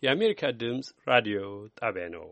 የአሜሪካ ድምፅ ራዲዮ ጣቢያ ነው።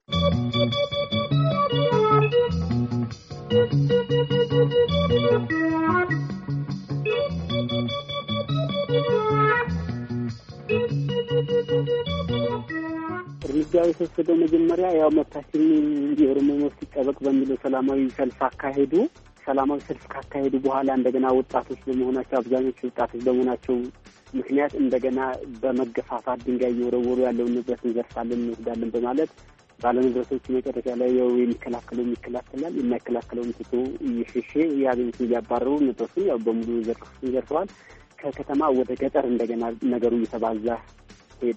እርምጃው የተወሰደው መጀመሪያ ያው መብታችን የኦሮሞ መብት ይጠበቅ በሚለው ሰላማዊ ሰልፍ አካሄዱ። ሰላማዊ ሰልፍ ካካሄዱ በኋላ እንደገና ወጣቶች በመሆናቸው አብዛኞቹ ወጣቶች በመሆናቸው ምክንያት እንደገና በመገፋፋት ድንጋይ እየወረወሩ ያለውን ንብረት እንዘርፋለን እንወስዳለን በማለት ባለንብረቶቹ መጨረሻ ላይ ያው የሚከላከለው ይከላከላል፣ የማይከላከለው ትቶ እየሸሸ ያገኙትን እያባረሩ ንብረቱን ያው በሙሉ ዘርፈዋል። ከከተማ ወደ ገጠር እንደገና ነገሩ እየተባዛ ሄደ።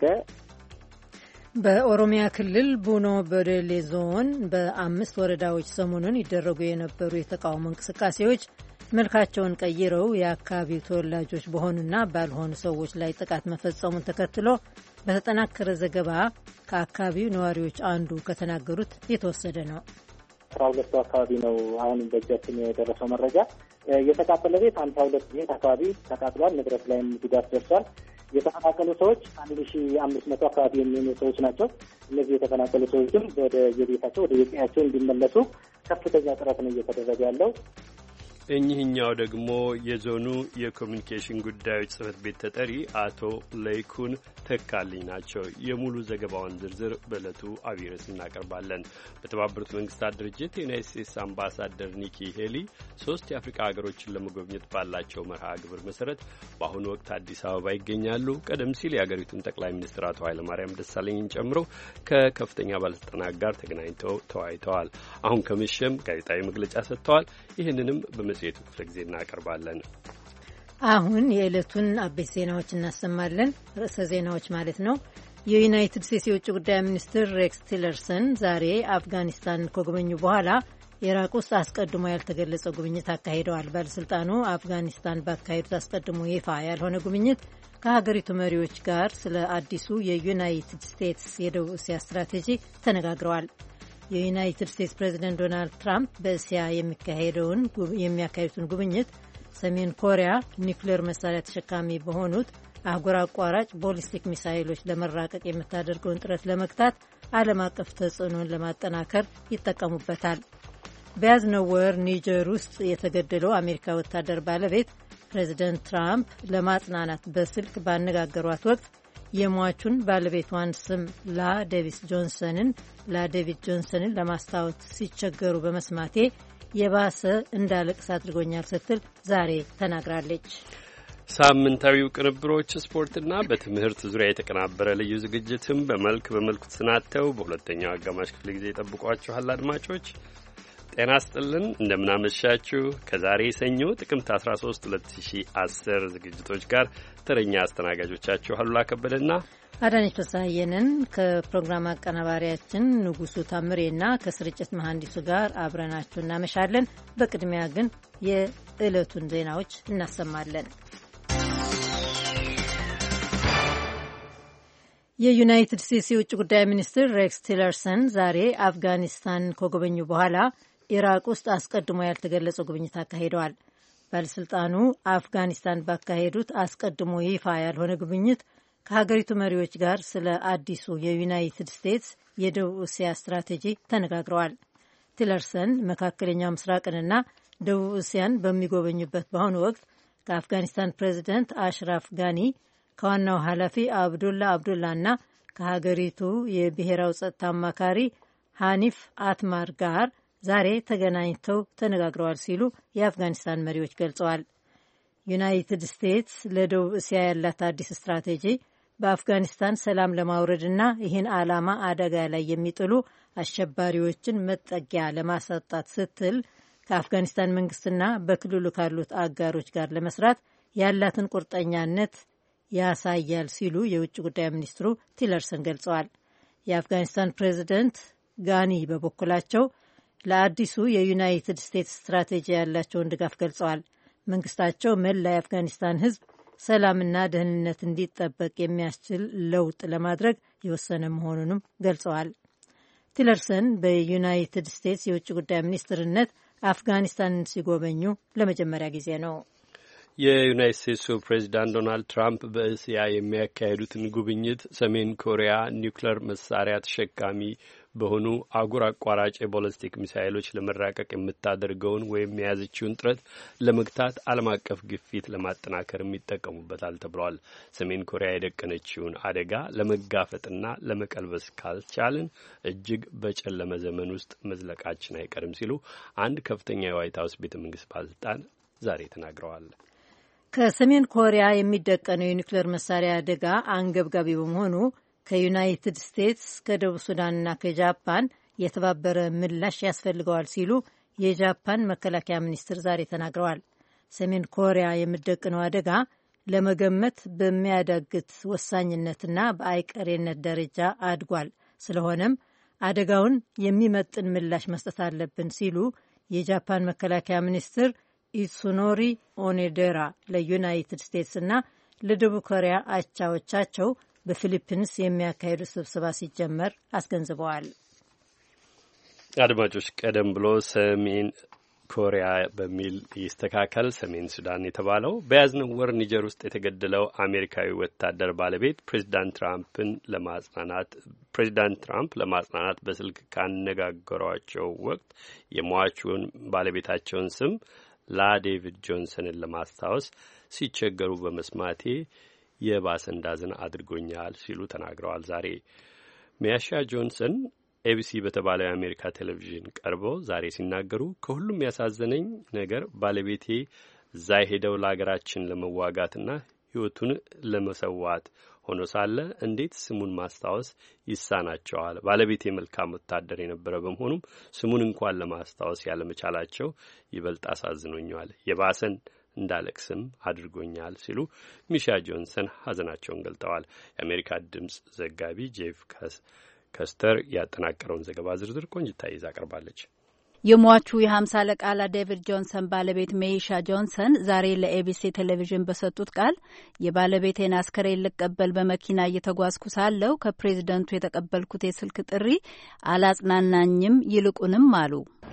በኦሮሚያ ክልል ቡኖ በደሌ ዞን በ5 ወረዳዎች ሰሞኑን ይደረጉ የነበሩ የተቃውሞ እንቅስቃሴዎች መልካቸውን ቀይረው የአካባቢው ተወላጆች በሆኑና ባልሆኑ ሰዎች ላይ ጥቃት መፈጸሙን ተከትሎ በተጠናከረ ዘገባ ከአካባቢው ነዋሪዎች አንዱ ከተናገሩት የተወሰደ ነው። 12 አካባቢ ነው አሁን በእጃችን የደረሰው መረጃ። የተቃጠለ ቤት 52 ቤት አካባቢ ተቃጥሏል። ንብረት ላይም ጉዳት ደርሷል። የተፈናቀሉ ሰዎች 1500 አካባቢ የሚሆኑ ሰዎች ናቸው። እነዚህ የተፈናቀሉ ሰዎችም ወደ የቤታቸው ወደ የቀያቸው እንዲመለሱ ከፍተኛ ጥረት ነው እየተደረገ ያለው። እኚህኛው ደግሞ የዞኑ የኮሚኒኬሽን ጉዳዮች ጽሕፈት ቤት ተጠሪ አቶ ለይኩን ተካልኝ ናቸው። የሙሉ ዘገባውን ዝርዝር በዕለቱ አብይ ርዕስ እናቀርባለን። በተባበሩት መንግስታት ድርጅት የዩናይትድ ስቴትስ አምባሳደር ኒኪ ሄሊ 3 የአፍሪካ ሀገሮችን ለመጎብኘት ባላቸው መርሃ ግብር መሰረት በአሁኑ ወቅት አዲስ አበባ ይገኛሉ። ቀደም ሲል የአገሪቱን ጠቅላይ ሚኒስትር አቶ ኃይለማርያም ደሳለኝን ጨምሮ ከከፍተኛ ባለስልጣናት ጋር ተገናኝተው ተወያይተዋል። አሁን ከምሽም ጋዜጣዊ መግለጫ ሰጥተዋል። ይህንንም በመጽሔቱ ክፍለ ጊዜ እናቀርባለን። አሁን የዕለቱን አበይት ዜናዎች እናሰማለን። ርዕሰ ዜናዎች ማለት ነው። የዩናይትድ ስቴትስ የውጭ ጉዳይ ሚኒስትር ሬክስ ቲለርሰን ዛሬ አፍጋኒስታን ከጎበኙ በኋላ ኢራቅ ውስጥ አስቀድሞ ያልተገለጸ ጉብኝት አካሂደዋል። ባለሥልጣኑ አፍጋኒስታን ባካሄዱት አስቀድሞ ይፋ ያልሆነ ጉብኝት ከሀገሪቱ መሪዎች ጋር ስለ አዲሱ የዩናይትድ ስቴትስ የደቡብ እስያ ስትራቴጂ ተነጋግረዋል። የዩናይትድ ስቴትስ ፕሬዚደንት ዶናልድ ትራምፕ በእስያ የሚያካሂዱትን ጉብኝት ሰሜን ኮሪያ ኒውክሌር መሳሪያ ተሸካሚ በሆኑት አህጉር አቋራጭ ቦሊስቲክ ሚሳይሎች ለመራቀቅ የምታደርገውን ጥረት ለመግታት ዓለም አቀፍ ተጽዕኖን ለማጠናከር ይጠቀሙበታል። በያዝነው ወር ኒጀር ውስጥ የተገደለው አሜሪካ ወታደር ባለቤት ፕሬዚደንት ትራምፕ ለማጽናናት በስልክ ባነጋገሯት ወቅት የሟቹን ባለቤቷን ስም ላዴቪድ ጆንሰንን ለማስታወስ ሲቸገሩ በመስማቴ የባሰ እንዳለቅስ አድርጎኛል ስትል ዛሬ ተናግራለች። ሳምንታዊው ቅንብሮች፣ ስፖርትና በትምህርት ዙሪያ የተቀናበረ ልዩ ዝግጅትም በመልኩ ተሰናድተው በሁለተኛው አጋማሽ ክፍለ ጊዜ ይጠብቋችኋል። አድማጮች ጤና ስጥልን፣ እንደምናመሻችሁ። ከዛሬ ሰኞ ጥቅምት 13 2010 ዝግጅቶች ጋር ተረኛ አስተናጋጆቻችሁ አሉላ ከበደና አዳነች ፍስሐየንን ከፕሮግራም አቀናባሪያችን ንጉሱ ታምሬና ከስርጭት መሐንዲሱ ጋር አብረናችሁ እናመሻለን። በቅድሚያ ግን የዕለቱን ዜናዎች እናሰማለን። የዩናይትድ ስቴትስ የውጭ ጉዳይ ሚኒስትር ሬክስ ቲለርሰን ዛሬ አፍጋኒስታን ከጎበኙ በኋላ ኢራቅ ውስጥ አስቀድሞ ያልተገለጸ ጉብኝት አካሂደዋል። ባለሥልጣኑ አፍጋኒስታን ባካሄዱት አስቀድሞ ይፋ ያልሆነ ጉብኝት ከሀገሪቱ መሪዎች ጋር ስለ አዲሱ የዩናይትድ ስቴትስ የደቡብ እስያ ስትራቴጂ ተነጋግረዋል። ቲለርሰን መካከለኛው ምስራቅንና ደቡብ እስያን በሚጎበኙበት በአሁኑ ወቅት ከአፍጋኒስታን ፕሬዚደንት አሽራፍ ጋኒ ከዋናው ኃላፊ አብዱላ አብዱላና ከሀገሪቱ የብሔራዊ ጸጥታ አማካሪ ሐኒፍ አትማር ጋር ዛሬ ተገናኝተው ተነጋግረዋል ሲሉ የአፍጋኒስታን መሪዎች ገልጸዋል። ዩናይትድ ስቴትስ ለደቡብ እስያ ያላት አዲስ ስትራቴጂ በአፍጋኒስታን ሰላም ለማውረድና ይህን ዓላማ አደጋ ላይ የሚጥሉ አሸባሪዎችን መጠጊያ ለማሳጣት ስትል ከአፍጋኒስታን መንግስትና በክልሉ ካሉት አጋሮች ጋር ለመስራት ያላትን ቁርጠኛነት ያሳያል ሲሉ የውጭ ጉዳይ ሚኒስትሩ ቲለርሰን ገልጸዋል። የአፍጋኒስታን ፕሬዚደንት ጋኒ በበኩላቸው ለአዲሱ የዩናይትድ ስቴትስ ስትራቴጂ ያላቸውን ድጋፍ ገልጸዋል። መንግስታቸው መላ የአፍጋኒስታን ሕዝብ ሰላምና ደህንነት እንዲጠበቅ የሚያስችል ለውጥ ለማድረግ የወሰነ መሆኑንም ገልጸዋል። ቲለርሰን በዩናይትድ ስቴትስ የውጭ ጉዳይ ሚኒስትርነት አፍጋኒስታንን ሲጎበኙ ለመጀመሪያ ጊዜ ነው። የዩናይትድ ስቴትሱ ፕሬዚዳንት ዶናልድ ትራምፕ በእስያ የሚያካሄዱትን ጉብኝት ሰሜን ኮሪያ ኒውክሌር መሳሪያ ተሸካሚ በሆኑ አጉር አቋራጭ የቦለስቲክ ሚሳይሎች ለመራቀቅ የምታደርገውን ወይም የያዘችውን ጥረት ለመግታት ዓለም አቀፍ ግፊት ለማጠናከር ይጠቀሙበታል ተብሏል። ሰሜን ኮሪያ የደቀነችውን አደጋ ለመጋፈጥና ለመቀልበስ ካልቻልን እጅግ በጨለመ ዘመን ውስጥ መዝለቃችን አይቀርም ሲሉ አንድ ከፍተኛ የዋይት ሀውስ ቤተ መንግስት ባለስልጣን ዛሬ ተናግረዋል። ከሰሜን ኮሪያ የሚደቀነው የኒውክሌር መሳሪያ አደጋ አንገብጋቢ በመሆኑ ከዩናይትድ ስቴትስ ከደቡብ ሱዳንና ከጃፓን የተባበረ ምላሽ ያስፈልገዋል ሲሉ የጃፓን መከላከያ ሚኒስትር ዛሬ ተናግረዋል። ሰሜን ኮሪያ የሚደቅነው አደጋ ለመገመት በሚያዳግት ወሳኝነትና በአይቀሬነት ደረጃ አድጓል። ስለሆነም አደጋውን የሚመጥን ምላሽ መስጠት አለብን ሲሉ የጃፓን መከላከያ ሚኒስትር ኢትሱኖሪ ኦኔዴራ ለዩናይትድ ስቴትስና ለደቡብ ኮሪያ አቻዎቻቸው በፊሊፒንስ የሚያካሄዱት ስብሰባ ሲጀመር አስገንዝበዋል። አድማጮች፣ ቀደም ብሎ ሰሜን ኮሪያ በሚል ይስተካከል ሰሜን ሱዳን የተባለው በያዝነው ወር ኒጀር ውስጥ የተገደለው አሜሪካዊ ወታደር ባለቤት ፕሬዚዳንት ትራምፕ ለማጽናናት በስልክ ካነጋገሯቸው ወቅት የሟቹን ባለቤታቸውን ስም ላዴቪድ ጆንሰንን ለማስታወስ ሲቸገሩ በመስማቴ የባሰ እንዳዝን አድርጎኛል ሲሉ ተናግረዋል። ዛሬ ሚያሻ ጆንሰን ኤቢሲ በተባለው የአሜሪካ ቴሌቪዥን ቀርበው ዛሬ ሲናገሩ ከሁሉም ያሳዘነኝ ነገር ባለቤቴ እዛ ሄደው ለሀገራችን ለመዋጋትና ሕይወቱን ለመሰዋት ሆኖ ሳለ እንዴት ስሙን ማስታወስ ይሳናቸዋል? ባለቤቴ መልካም ወታደር የነበረ በመሆኑም ስሙን እንኳን ለማስታወስ ያለመቻላቸው ይበልጥ አሳዝኖኛል፣ የባሰን እንዳለቅስም አድርጎኛል ሲሉ ሚሻ ጆንሰን ሀዘናቸውን ገልጠዋል። የአሜሪካ ድምጽ ዘጋቢ ጄፍ ከስተር ያጠናቀረውን ዘገባ ዝርዝር ቆንጅታ ይዛ ቀርባለች። የሟቹ የ50 አለቃ ዴቪድ ጆንሰን ባለቤት ሜይሻ ጆንሰን ዛሬ ለኤቢሲ ቴሌቪዥን በሰጡት ቃል የባለቤቴን አስከሬን ልቀበል በመኪና እየተጓዝኩ ሳለሁ ከፕሬዝደንቱ የተቀበልኩት የስልክ ጥሪ አላጽናናኝም፣ ይልቁንም አሉ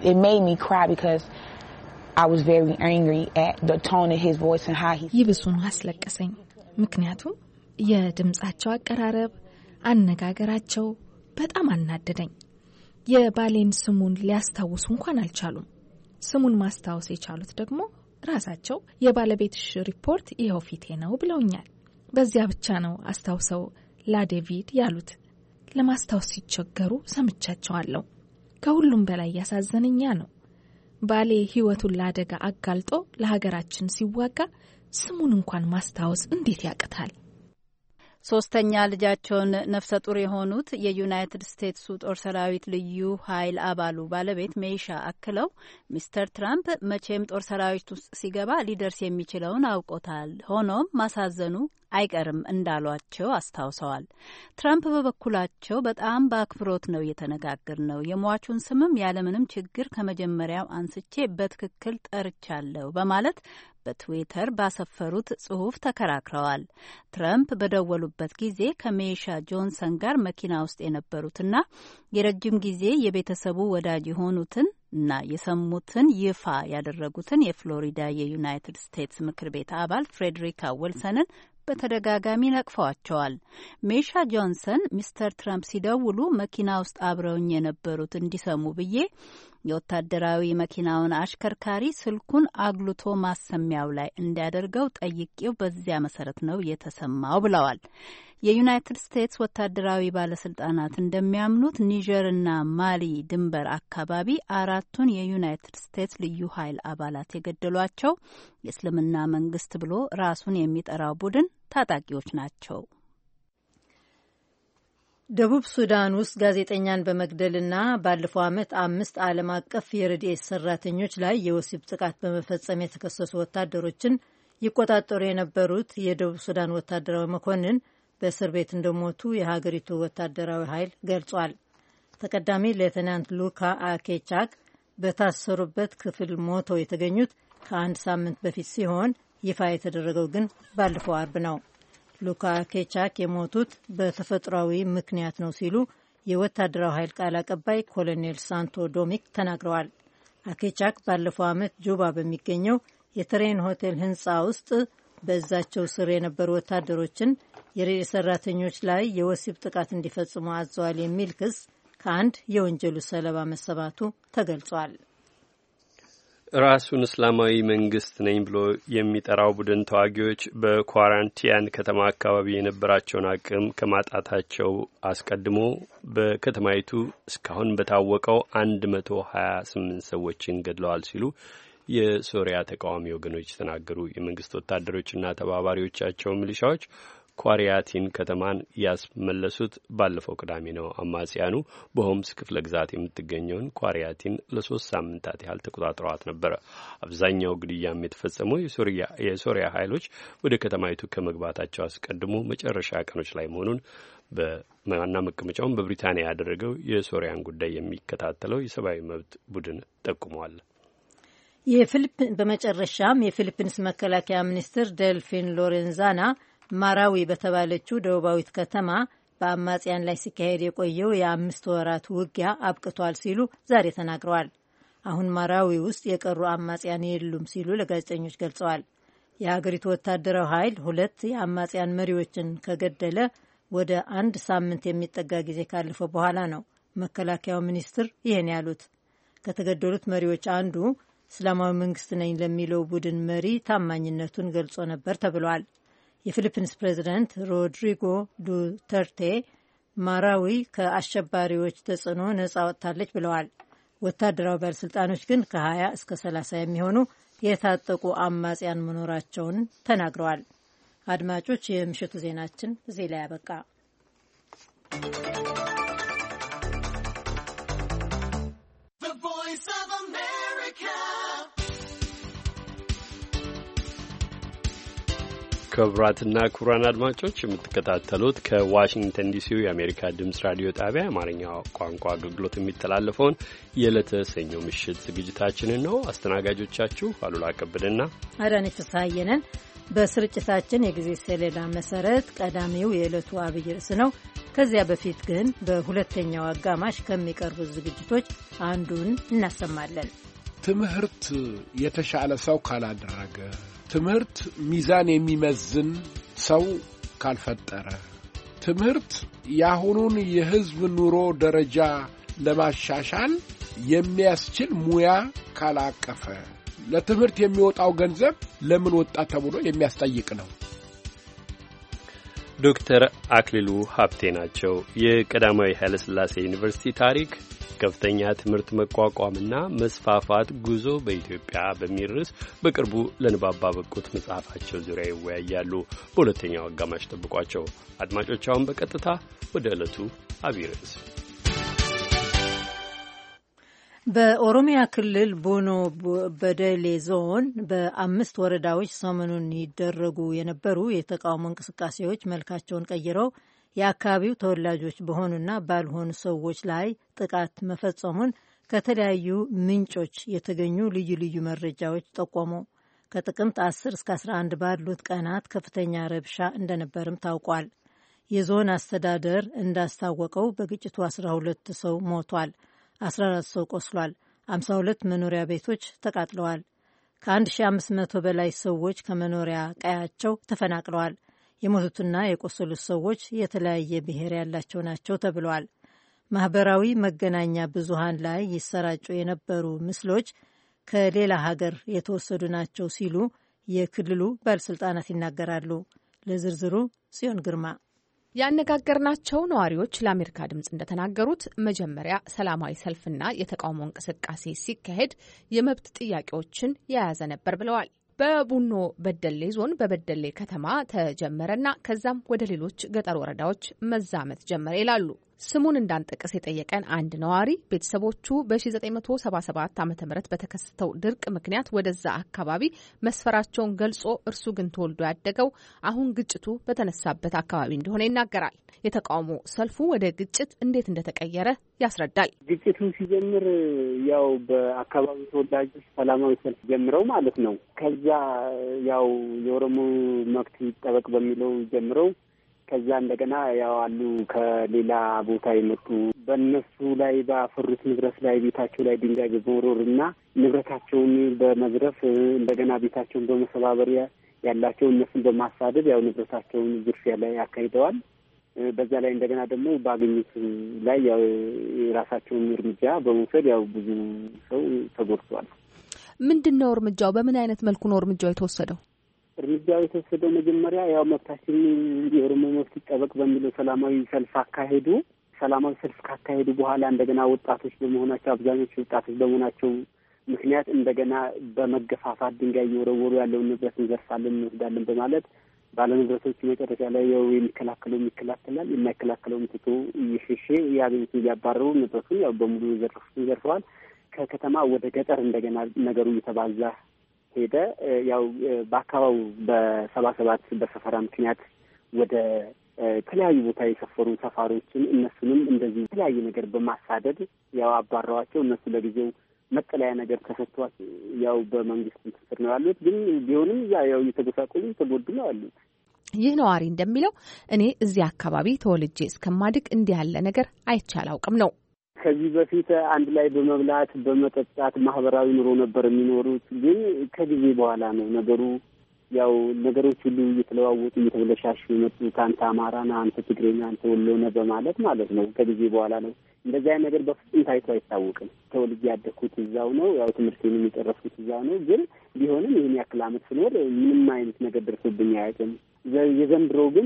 ይብሱን አስለቀሰኝ። ምክንያቱም የድምጻቸው አቀራረብ፣ አነጋገራቸው በጣም አናደደኝ። የባሌን ስሙን ሊያስታውሱ እንኳን አልቻሉም። ስሙን ማስታወስ የቻሉት ደግሞ ራሳቸው የባለቤትሽ ሪፖርት ይኸው ፊቴ ነው ብለውኛል። በዚያ ብቻ ነው አስታውሰው ላዴቪድ ያሉት። ለማስታወስ ሲቸገሩ ሰምቻቸዋለሁ። ከሁሉም በላይ ያሳዘነኛ ነው ባሌ ሕይወቱን ለአደጋ አጋልጦ ለሀገራችን ሲዋጋ ስሙን እንኳን ማስታወስ እንዴት ያቅታል? ሶስተኛ ልጃቸውን ነፍሰ ጡር የሆኑት የዩናይትድ ስቴትሱ ጦር ሰራዊት ልዩ ኃይል አባሉ ባለቤት ሜይሻ አክለው ሚስተር ትራምፕ መቼም ጦር ሰራዊት ውስጥ ሲገባ ሊደርስ የሚችለውን አውቆታል፣ ሆኖም ማሳዘኑ አይቀርም እንዳሏቸው አስታውሰዋል። ትራምፕ በበኩላቸው በጣም በአክብሮት ነው የተነጋገርነው፣ የሟቹን ስምም ያለምንም ችግር ከመጀመሪያው አንስቼ በትክክል ጠርቻለሁ በማለት በትዊተር ባሰፈሩት ጽሑፍ ተከራክረዋል። ትራምፕ በደወሉበት ጊዜ ከሜይሻ ጆንሰን ጋር መኪና ውስጥ የነበሩትና የረጅም ጊዜ የቤተሰቡ ወዳጅ የሆኑትን እና የሰሙትን ይፋ ያደረጉትን የፍሎሪዳ የዩናይትድ ስቴትስ ምክር ቤት አባል ፍሬድሪካ ዊልሰንን በተደጋጋሚ ነቅፈዋቸዋል። ሜይሻ ጆንሰን ሚስተር ትራምፕ ሲደውሉ መኪና ውስጥ አብረውኝ የነበሩት እንዲሰሙ ብዬ የወታደራዊ መኪናውን አሽከርካሪ ስልኩን አግሉቶ ማሰሚያው ላይ እንዲያደርገው ጠይቄው በዚያ መሰረት ነው የተሰማው ብለዋል። የዩናይትድ ስቴትስ ወታደራዊ ባለስልጣናት እንደሚያምኑት ኒጀርና ማሊ ድንበር አካባቢ 4ቱን የዩናይትድ ስቴትስ ልዩ ኃይል አባላት የገደሏቸው የእስልምና መንግስት ብሎ ራሱን የሚጠራው ቡድን ታጣቂዎች ናቸው። ደቡብ ሱዳን ውስጥ ጋዜጠኛን በመግደልና ባለፈው ዓመት 5 ዓለም አቀፍ የረድኤት ሰራተኞች ላይ የወሲብ ጥቃት በመፈጸም የተከሰሱ ወታደሮችን ይቆጣጠሩ የነበሩት የደቡብ ሱዳን ወታደራዊ መኮንን በእስር ቤት እንደሞቱ የሀገሪቱ ወታደራዊ ኃይል ገልጿል። ተቀዳሚ ሌተናንት ሉካ አኬቻክ በታሰሩበት ክፍል ሞተው የተገኙት ከአንድ ሳምንት በፊት ሲሆን ይፋ የተደረገው ግን ባለፈው አርብ ነው። ሉካ አኬቻክ የሞቱት በተፈጥሯዊ ምክንያት ነው ሲሉ የወታደራዊ ኃይል ቃል አቀባይ ኮሎኔል ሳንቶ ዶሚክ ተናግረዋል። አኬቻክ ባለፈው ዓመት ጁባ በሚገኘው የትሬን ሆቴል ህንፃ ውስጥ በዛቸው ስር የነበሩ ወታደሮችን የረድኤት ሰራተኞች ላይ የወሲብ ጥቃት እንዲፈጽሙ አዘዋል የሚል ክስ ከአንድ የወንጀሉ ሰለባ መሰማቱ ተገልጿል። ራሱን እስላማዊ መንግስት ነኝ ብሎ የሚጠራው ቡድን ተዋጊዎች በኳራንቲያን ከተማ አካባቢ የነበራቸውን አቅም ከማጣታቸው አስቀድሞ በከተማይቱ እስካሁን በታወቀው 128 ሰዎችን ገድለዋል ሲሉ የሶሪያ ተቃዋሚ ወገኖች ተናገሩ። የመንግስት ወታደሮችና ተባባሪዎቻቸው ሚሊሻዎች ኳሪያቲን ከተማን ያስመለሱት ባለፈው ቅዳሜ ነው። አማጽያኑ በሆምስ ክፍለ ግዛት የምትገኘውን ኳሪያቲን ለ3 ሳምንታት ያህል ተቆጣጥረዋት ነበረ። አብዛኛው ግድያም የተፈጸመው የሶሪያ ኃይሎች ወደ ከተማይቱ ከመግባታቸው አስቀድሞ መጨረሻ ቀኖች ላይ መሆኑን በማና መቀመጫውን በብሪታንያ ያደረገው የሶሪያን ጉዳይ የሚከታተለው የሰብአዊ መብት ቡድን ጠቁሟል። በመጨረሻም የፊሊፒንስ መከላከያ ሚኒስትር ዴልፊን ሎሬንዛና ማራዊ በተባለችው ደቡባዊት ከተማ በአማጽያን ላይ ሲካሄድ የቆየው የ5 ወራት ውጊያ አብቅቷል ሲሉ ዛሬ ተናግረዋል። አሁን ማራዊ ውስጥ የቀሩ አማጽያን የሉም ሲሉ ለጋዜጠኞች ገልጸዋል። የሀገሪቱ ወታደራዊ ኃይል 2 የአማጽያን መሪዎችን ከገደለ ወደ 1 ሳምንት የሚጠጋ ጊዜ ካለፈ በኋላ ነው መከላከያው ሚኒስትር ይህን ያሉት። ከተገደሉት መሪዎች አንዱ እስላማዊ መንግስት ነኝ ለሚለው ቡድን መሪ ታማኝነቱን ገልጾ ነበር ተብሏል። የፊሊፒንስ ፕሬዚዳንት ሮድሪጎ ዱተርቴ ማራዊ ከአሸባሪዎች ተጽዕኖ ነጻ ወጥታለች ብለዋል። ወታደራዊ ባለሥልጣኖች ግን ከ20 እስከ 30 የሚሆኑ የታጠቁ አማጽያን መኖራቸውን ተናግረዋል። አድማጮች፣ የምሽቱ ዜናችን እዚህ ላይ ያበቃ። ክቡራትና ክቡራን አድማጮች የምትከታተሉት ከዋሽንግተን ዲሲው የአሜሪካ ድምጽ ራዲዮ ጣቢያ የአማርኛ ቋንቋ አገልግሎት የሚተላለፈውን የዕለተ ሰኞ ምሽት ዝግጅታችንን ነው። አስተናጋጆቻችሁ አሉላ ከበደና አዳነች ፍስሐዬ ነን። በስርጭታችን የጊዜ ሰሌዳ መሰረት ቀዳሚው የዕለቱ አብይ ርዕስ ነው። ከዚያ በፊት ግን በሁለተኛው አጋማሽ ከሚቀርቡት ዝግጅቶች አንዱን እናሰማለን። ትምህርት የተሻለ ሰው ካላደረገ፣ ትምህርት ሚዛን የሚመዝን ሰው ካልፈጠረ፣ ትምህርት የአሁኑን የሕዝብ ኑሮ ደረጃ ለማሻሻል የሚያስችል ሙያ ካላቀፈ፣ ለትምህርት የሚወጣው ገንዘብ ለምን ወጣ ተብሎ የሚያስጠይቅ ነው። ዶክተር አክሊሉ ሀብቴ ናቸው። የቀዳማዊ ኃይለ ሥላሴ ዩኒቨርሲቲ ታሪክ ከፍተኛ ትምህርት መቋቋምና መስፋፋት ጉዞ በኢትዮጵያ በሚል ርዕስ በቅርቡ ለንባብ ባበቁት መጽሐፋቸው ዙሪያ ይወያያሉ። በሁለተኛው አጋማሽ ጠብቋቸው አድማጮች። አሁን በቀጥታ ወደ ዕለቱ አብይ ርዕስ። በኦሮሚያ ክልል ቦኖ በደሌ ዞን በ5 ወረዳዎች ሰሞኑን ይደረጉ የነበሩ የተቃውሞ እንቅስቃሴዎች መልካቸውን ቀይረው የአካባቢው ተወላጆች በሆኑና ባልሆኑ ሰዎች ላይ ጥቃት መፈጸሙን ከተለያዩ ምንጮች የተገኙ ልዩ ልዩ መረጃዎች ጠቆሙ። ከጥቅምት 10 እስከ 11 ባሉት ቀናት ከፍተኛ ረብሻ እንደነበርም ታውቋል። የዞን አስተዳደር እንዳስታወቀው በግጭቱ 12 ሰው ሞቷል፣ 14 ሰው ቆስሏል፣ 52 መኖሪያ ቤቶች ተቃጥለዋል። ከ1500 በላይ ሰዎች ከመኖሪያ ቀያቸው ተፈናቅለዋል። የሞቱትና የቆሰሉት ሰዎች የተለያየ ብሔር ያላቸው ናቸው ተብለዋል። ማህበራዊ መገናኛ ብዙሃን ላይ ይሰራጩ የነበሩ ምስሎች ከሌላ ሀገር የተወሰዱ ናቸው ሲሉ የክልሉ ባለስልጣናት ይናገራሉ። ለዝርዝሩ ጽዮን ግርማ ያነጋገርናቸው ነዋሪዎች ለአሜሪካ ድምጽ እንደተናገሩት መጀመሪያ ሰላማዊ ሰልፍና የተቃውሞ እንቅስቃሴ ሲካሄድ የመብት ጥያቄዎችን የያዘ ነበር ብለዋል። በቡኖ በደሌ ዞን በበደሌ ከተማ ተጀመረና ከዛም ወደ ሌሎች ገጠር ወረዳዎች መዛመት ጀመረ ይላሉ። ስሙን እንዳንጠቅስ የጠየቀን አንድ ነዋሪ ቤተሰቦቹ በ1977 ዓ.ም በተከሰተው ድርቅ ምክንያት ወደዛ አካባቢ መስፈራቸውን ገልጾ እርሱ ግን ተወልዶ ያደገው አሁን ግጭቱ በተነሳበት አካባቢ እንደሆነ ይናገራል። የተቃውሞ ሰልፉ ወደ ግጭት እንዴት እንደተቀየረ ያስረዳል። ግጭቱ ሲጀምር ያው በአካባቢው ተወላጆች ሰላማዊ ሰልፍ ጀምረው ማለት ነው። ከዛ ያው የኦሮሞ መብት ይጠበቅ በሚለው ጀምረው ከዛ እንደገና ያው አሉ ከሌላ ቦታ የመጡ በእነሱ ላይ ባፈሩት ንብረት ላይ ቤታቸው ላይ ድንጋይ በመወርወርና ንብረታቸውን በመዝረፍ እንደገና ቤታቸውን በመሰባበር ያላቸው እነሱን በማሳደድ ያው ንብረታቸውን ዝርፊያ ላይ አካሂደዋል። በዛ ላይ እንደገና ደግሞ ባገኙት ላይ ያው የራሳቸውን እርምጃ በመውሰድ ያው ብዙ ሰው ተጎድቷል። ምንድነው እርምጃው? በምን አይነት መልኩ ነው እርምጃው የተወሰደው? እርምጃው የተወሰደው መጀመሪያ ያው መብታችን የኦሮሞ መብት ይጠበቅ በሚለው ሰላማዊ ሰልፍ አካሄዱ። ሰላማዊ ሰልፍ ካካሄዱ በኋላ እንደገና ወጣቶች በመሆናቸው አብዛኞቹ ወጣቶች በመሆናቸው ምክንያት እንደገና በመገፋፋት ድንጋይ እየወረወሩ ያለውን ንብረት እንዘርፋለን እንወስዳለን በማለት ባለንብረቶች መጨረሻ ላይ ያው የሚከላከለው ይከላከላል፣ የማይከላከለውም ትቶ እየሸሸ ያገኙትን እያባረሩ ንብረቱን ያው በሙሉ ዘርፈዋል። ከከተማ ወደ ገጠር እንደገና ነገሩ እየተባዛ ሄደ። ያው በአካባቢው በ77 በሰፈራ ምክንያት ወደ ተለያዩ ቦታ የሰፈሩ ሰፋሪዎችን እነሱንም እንደዚህ የተለያየ ነገር በማሳደድ ያው አባረዋቸው። እነሱ ለጊዜው መጠለያ ነገር ተሰጥቷት ያው በመንግስት ስር ነው ያሉት። ግን ቢሆንም ያው እየተጎሳቆሉ ተጎዱ ነው ያሉት። ይህ ነዋሪ እንደሚለው እኔ እዚህ አካባቢ ተወልጄ እስከማድግ እንዲህ ያለ ነገር አይቼ አላውቅም ነው። ከዚህ በፊት አንድ ላይ በመብላት በመጠጣት ማህበራዊ ኑሮ ነበር የሚኖሩት። ግን ከጊዜ በኋላ ነው ነገሩ ያው ነገሮች ሁሉ እየተለዋወጡ እየተበለሻሹ የመጡት። አንተ አማራ ነህ፣ አንተ ትግሬ ነህ፣ አንተ ወሎ ነህ በማለት ማለት ነው። ከጊዜ በኋላ ነው እንደዚህ አይነት ነገር በፍጹም ታይቶ አይታወቅም። ተወልጄ ያደግኩት እዛው ነው፣ ያው ትምህርቴንም የጨረስኩት እዛው ነው። ግን ቢሆንም ይህን ያክል ዓመት ስኖር ምንም አይነት ነገር ደርሶብኝ አያውቅም። የዘንድሮ ግን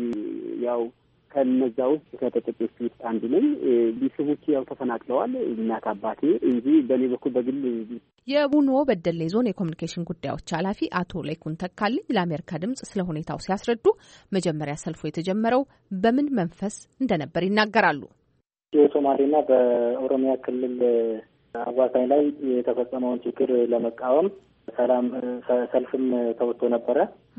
ያው ከነዛ ውስጥ ከተጠቂዎች ውስጥ አንዱ ነኝ። ቤተሰቦቼ ያው ተፈናቅለዋል፣ እናት አባቴ እንጂ በእኔ በኩል በግል። የቡኖ በደሌ ዞን የኮሚኒኬሽን ጉዳዮች ኃላፊ አቶ ላይኩን ተካልኝ ለአሜሪካ ድምጽ ስለ ሁኔታው ሲያስረዱ መጀመሪያ ሰልፉ የተጀመረው በምን መንፈስ እንደነበር ይናገራሉ። የሶማሌና በኦሮሚያ ክልል አዋሳኝ ላይ የተፈጸመውን ችግር ለመቃወም ሰልፍም ተወጥቶ ነበረ።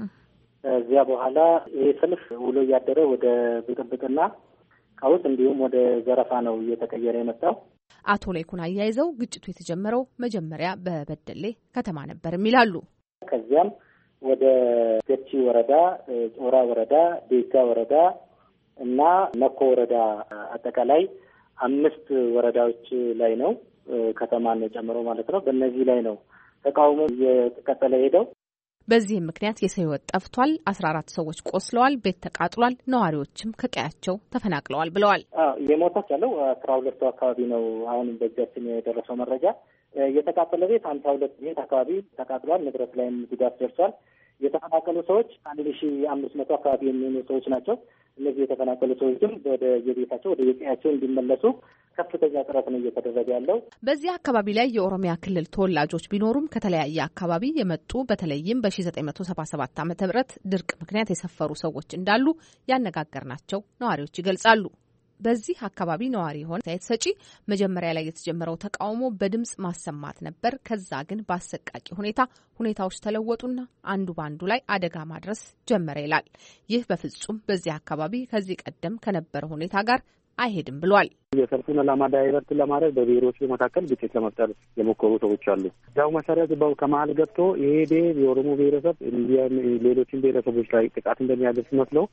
ከዚያ በኋላ ይሄ ሰልፍ ውሎ እያደረ ወደ ብጥብጥና ቀውስ እንዲሁም ወደ ዘረፋ ነው እየተቀየረ የመጣው። አቶ ላይኩን አያይዘው ግጭቱ የተጀመረው መጀመሪያ በበደሌ ከተማ ነበር ይላሉ። ከዚያም ወደ ገቺ ወረዳ፣ ጮራ ወረዳ፣ ዴጋ ወረዳ እና መኮ ወረዳ አጠቃላይ 5 ወረዳዎች ላይ ነው ከተማን ጨምሮ ማለት ነው። በእነዚህ ላይ ነው ተቃውሞ እየተቀጠለ ሄደው። በዚህም ምክንያት የሰው ሕይወት ጠፍቷል፣ 14 ሰዎች ቆስለዋል፣ ቤት ተቃጥሏል፣ ነዋሪዎችም ከቀያቸው ተፈናቅለዋል ብለዋል። የሞተች ያለው 12 ሰው አካባቢ ነው። አሁን በእጃችን የደረሰው መረጃ የተቃጠለ ቤት 52 ቤት አካባቢ ተቃጥሏል፣ ንብረት ላይም ጉዳት ደርሷል። የተፈናቀሉ ሰዎች 1500 አካባቢ የሚሆኑ ሰዎች ናቸው። እነዚህ የተፈናቀሉ ሰዎችም ወደ የቤታቸው ወደ የቀያቸው እንዲመለሱ ከፍተኛ ጥረት ነው እየተደረገ ያለው። በዚህ አካባቢ ላይ የኦሮሚያ ክልል ተወላጆች ቢኖሩም ከተለያየ አካባቢ የመጡ በተለይም በ1977 ዓ.ም ድርቅ ምክንያት የሰፈሩ ሰዎች እንዳሉ ያነጋገርናቸው ነዋሪዎች ይገልጻሉ። በዚህ አካባቢ ነዋሪ የሆነ አስተያየት ሰጪ መጀመሪያ ላይ የተጀመረው ተቃውሞ በድምጽ ማሰማት ነበር። ከዛ ግን በአሰቃቂ ሁኔታዎች ተለወጡና አንዱ ባንዱ ላይ አደጋ ማድረስ ጀመረ ይላል። ይህ በፍጹም በዚህ አካባቢ ከዚህ ቀደም ከነበረ ሁኔታ ጋር አይሄድም ብሏል። የሰልፉን ዓላማ ዳይቨርት ለማድረግ በብሔሮች መካከል ግጭት ለመፍጠር የሞከሩ ሰዎች አሉ። ያው መሰረት ከመሀል ገብቶ ይሄ ብሔር የኦሮሞ ብሔረሰብ ሌሎችን ብሔረሰቦች ላይ ጥቃት እንደሚያደርስ መስለው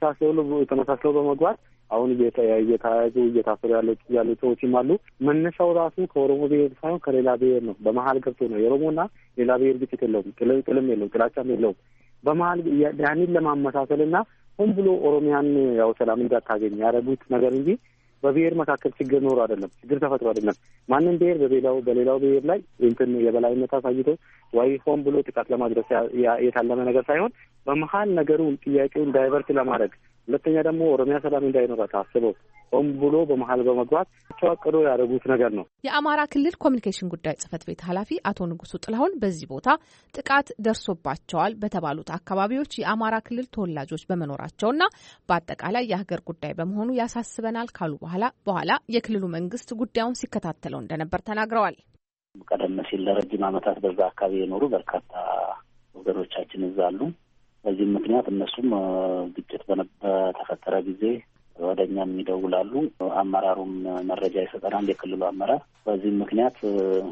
ተመሳስለው በመግባት አሁን እየተያዙ እየታሰሩ ያሉ ሰዎችም አሉ። መነሻው ራሱ ከኦሮሞ ብሔር ሳይሆን ከሌላ ብሔር ነው። በመሀል ገብቶ ነው። የኦሮሞና ሌላ ብሔር ግጭት የለውም፣ ጥልም የለውም፣ ጥላቻም የለውም። በመሀል ያንን ለማመሳሰልና ሆን ብሎ ኦሮሚያን ያው ሰላም እንዳታገኝ ያደረጉት ነገር እንጂ በብሔር መካከል ችግር ኖሮ አይደለም፣ ችግር ተፈጥሮ አይደለም። ማንም ብሔር በሌላው ብሔር ላይ እንትን የበላይነት አሳይቶ ወይ ሆን ብሎ ጥቃት ለማድረስ የታለመ ነገር ሳይሆን በመሀል ነገሩን ጥያቄውን ዳይቨርት ለማድረግ ሁለተኛ ደግሞ ኦሮሚያ ሰላም እንዳይኖራት አስበው ሆን ብሎ በመሀል በመግባት ተዋቅዶ ያደረጉት ነገር ነው። የአማራ ክልል ኮሚኒኬሽን ጉዳዮች ጽሕፈት ቤት ኃላፊ አቶ ንጉሱ ጥላሁን በዚህ ቦታ ጥቃት ደርሶባቸዋል በተባሉት አካባቢዎች የአማራ ክልል ተወላጆች በመኖራቸውና በአጠቃላይ የሀገር ጉዳይ በመሆኑ ያሳስበናል ካሉ በኋላ የክልሉ መንግስት ጉዳዩን ሲከታተለው እንደነበር ተናግረዋል። ቀደም ሲል ለረጅም ዓመታት በዛ አካባቢ የኖሩ በርካታ ወገኖቻችን እዛ አሉ። በዚህም ምክንያት እነሱም ግጭት በተፈጠረ ጊዜ ወደ እኛም ይደውላሉ። አመራሩም መረጃ ይሰጠናል፣ የክልሉ አመራር። በዚህም ምክንያት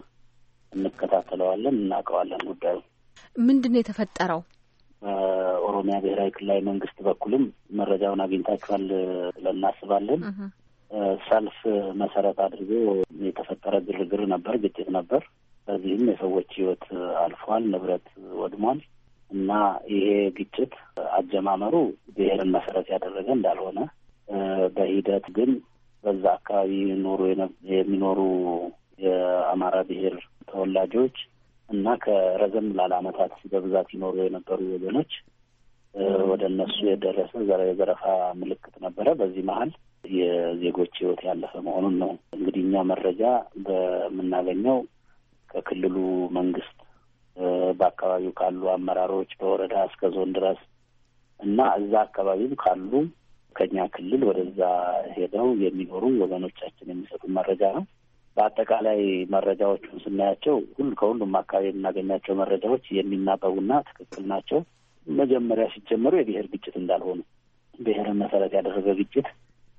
እንከታተለዋለን፣ እናውቀዋለን። ጉዳዩ ምንድን ነው የተፈጠረው? በኦሮሚያ ብሔራዊ ክልላዊ መንግስት በኩልም መረጃውን አግኝታችኋል ብለን እናስባለን። ሰልፍ መሰረት አድርጎ የተፈጠረ ግርግር ነበር፣ ግጭት ነበር። በዚህም የሰዎች ሕይወት አልፏል፣ ንብረት ወድሟል እና ይሄ ግጭት አጀማመሩ ብሔርን መሰረት ያደረገ እንዳልሆነ በሂደት ግን በዛ አካባቢ የሚኖሩ የአማራ ብሔር ተወላጆች እና ከረዘም ላለ ዓመታት በብዛት ይኖሩ የነበሩ ወገኖች ወደ እነሱ የደረሰ የዘረፋ ምልክት ነበረ። በዚህ መሀል የዜጎች ሕይወት ያለፈ መሆኑን ነው እንግዲህ እኛ መረጃ በምናገኘው ከክልሉ መንግስት በአካባቢው ካሉ አመራሮች በወረዳ እስከ ዞን ድረስ እና እዛ አካባቢም ካሉ ከኛ ክልል ወደዛ ሄደው የሚኖሩ ወገኖቻችን የሚሰጡ መረጃ ነው። በአጠቃላይ መረጃዎቹን ስናያቸው ከሁሉም አካባቢ የምናገኛቸው መረጃዎች የሚናበቡና ትክክል ናቸው። መጀመሪያ ሲጀመሩ የብሔር ግጭት እንዳልሆኑ፣ ብሔርን መሰረት ያደረገ ግጭት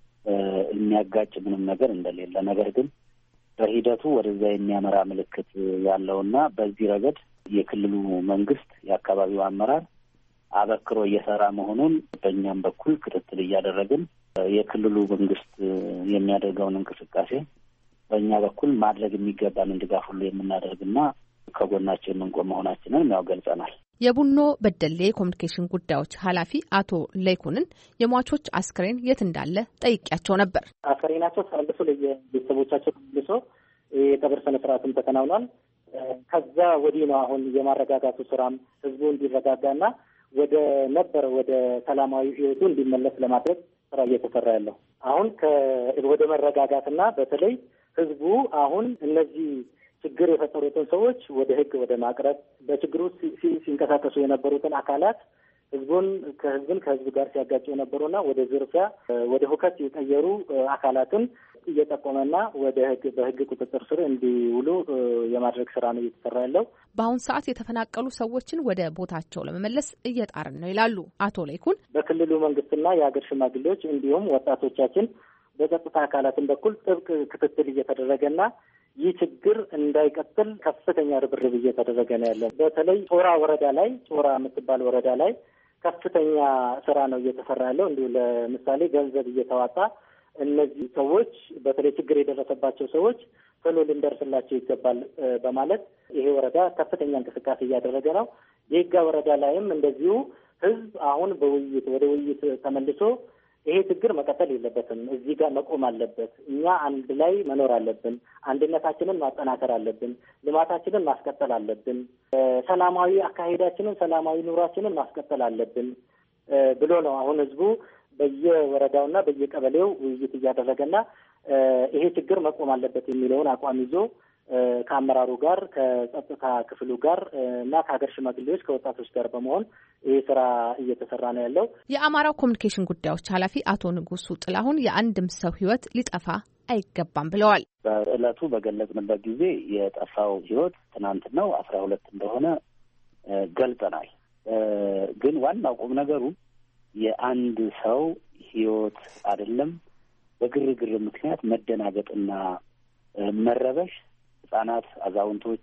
የሚያጋጭ ምንም ነገር እንደሌለ፣ ነገር ግን በሂደቱ ወደዛ የሚያመራ ምልክት ያለውና በዚህ ረገድ የክልሉ መንግስት የአካባቢው አመራር አበክሮ እየሰራ መሆኑን በእኛም በኩል ክትትል እያደረግን የክልሉ መንግስት የሚያደርገውን እንቅስቃሴ በእኛ በኩል ማድረግ የሚገባንን ድጋፍ ሁሉ የምናደርግና ከጎናቸው የምንቆም መሆናችንን ያው ገልጸናል። የቡኖ በደሌ ኮሚኒኬሽን ጉዳዮች ኃላፊ አቶ ለይኩንን የሟቾች አስክሬን የት እንዳለ ጠይቄያቸው ነበር። አስክሬናቸው ተመልሶ ለቤተሰቦቻቸው ተመልሶ የቀብር ስነ ስርዓትም ተከናውኗል። ከዛ ወዲህ ነው አሁን የማረጋጋቱ ስራም ህዝቡ እንዲረጋጋና ወደ ሰላማዊ ህይወቱ እንዲመለስ ለማድረግ ስራ እየተሰራ ያለው አሁን ወደ መረጋጋትና በተለይ ህዝቡ አሁን እነዚህ ችግር የፈጠሩትን ሰዎች ወደ ህግ ወደ ማቅረብ በችግሩ ሲንቀሳቀሱ የነበሩትን አካላት ከህዝብ ጋር ሲያጋጩ የነበሩና ወደ ዝርፊያ ወደ ሁከት የቀየሩ አካላትን እየጠቆመና በህግ ቁጥጥር ስር እንዲውሉ የማድረግ ስራ ነው እየተሰራ ያለው። በአሁን ሰዓት የተፈናቀሉ ሰዎችን ወደ ቦታቸው ለመመለስ እየጣርን ነው ይላሉ አቶ ለይኩን። በክልሉ መንግስትና የሀገር ሽማግሌዎች እንዲሁም ወጣቶቻችን በጸጥታ አካላትን በኩል ጥብቅ ክትትል እየተደረገና ይህ ችግር እንዳይቀጥል ከፍተኛ ርብርብ እየተደረገ ነው ያለው። በተለይ ጮራ የምትባል ወረዳ ላይ ከፍተኛ ስራ ነው እየተሰራ ያለው። እንዲሁ ለምሳሌ ገንዘብ እየተዋጣ እነዚህ ሰዎች በተለይ ችግር የደረሰባቸው ሰዎች ቶሎ ልንደርስላቸው ይገባል በማለት ይሄ ወረዳ ከፍተኛ እንቅስቃሴ እያደረገ ነው። የይጋ ወረዳ ላይም እንደዚሁ ህዝብ አሁን ወደ ውይይት ተመልሶ ይሄ ችግር መቀጠል የለበትም፣ እዚህ ጋር መቆም አለበት፣ እኛ አንድ ላይ መኖር አለብን፣ አንድነታችንን ማጠናከር አለብን፣ ልማታችንን ማስቀጠል አለብን፣ ሰላማዊ አካሄዳችንን ሰላማዊ ኑሯችንን ማስቀጠል አለብን ብሎ ነው አሁን ህዝቡ በየወረዳውና በየቀበሌው ውይይት እያደረገና ይሄ ችግር መቆም አለበት የሚለውን አቋም ይዞ ከአመራሩ ጋር ከጸጥታ ክፍሉ ጋር እና ከሀገር ሽማግሌዎች ከወጣቶች ጋር በመሆን ይህ ስራ እየተሰራ ነው ያለው። የአማራው ኮሚኒኬሽን ጉዳዮች ኃላፊ አቶ ንጉሱ ጥላሁን የአንድም ሰው ህይወት ሊጠፋ አይገባም ብለዋል። በዕለቱ በገለጽንበት ጊዜ የጠፋው ህይወት ትናንትናው 12 እንደሆነ ገልጸናል። ግን ዋናው ቁም ነገሩ የአንድ ሰው ህይወት አይደለም። በግርግር ምክንያት መደናገጥና መረበሽ፣ ህጻናት፣ አዛውንቶች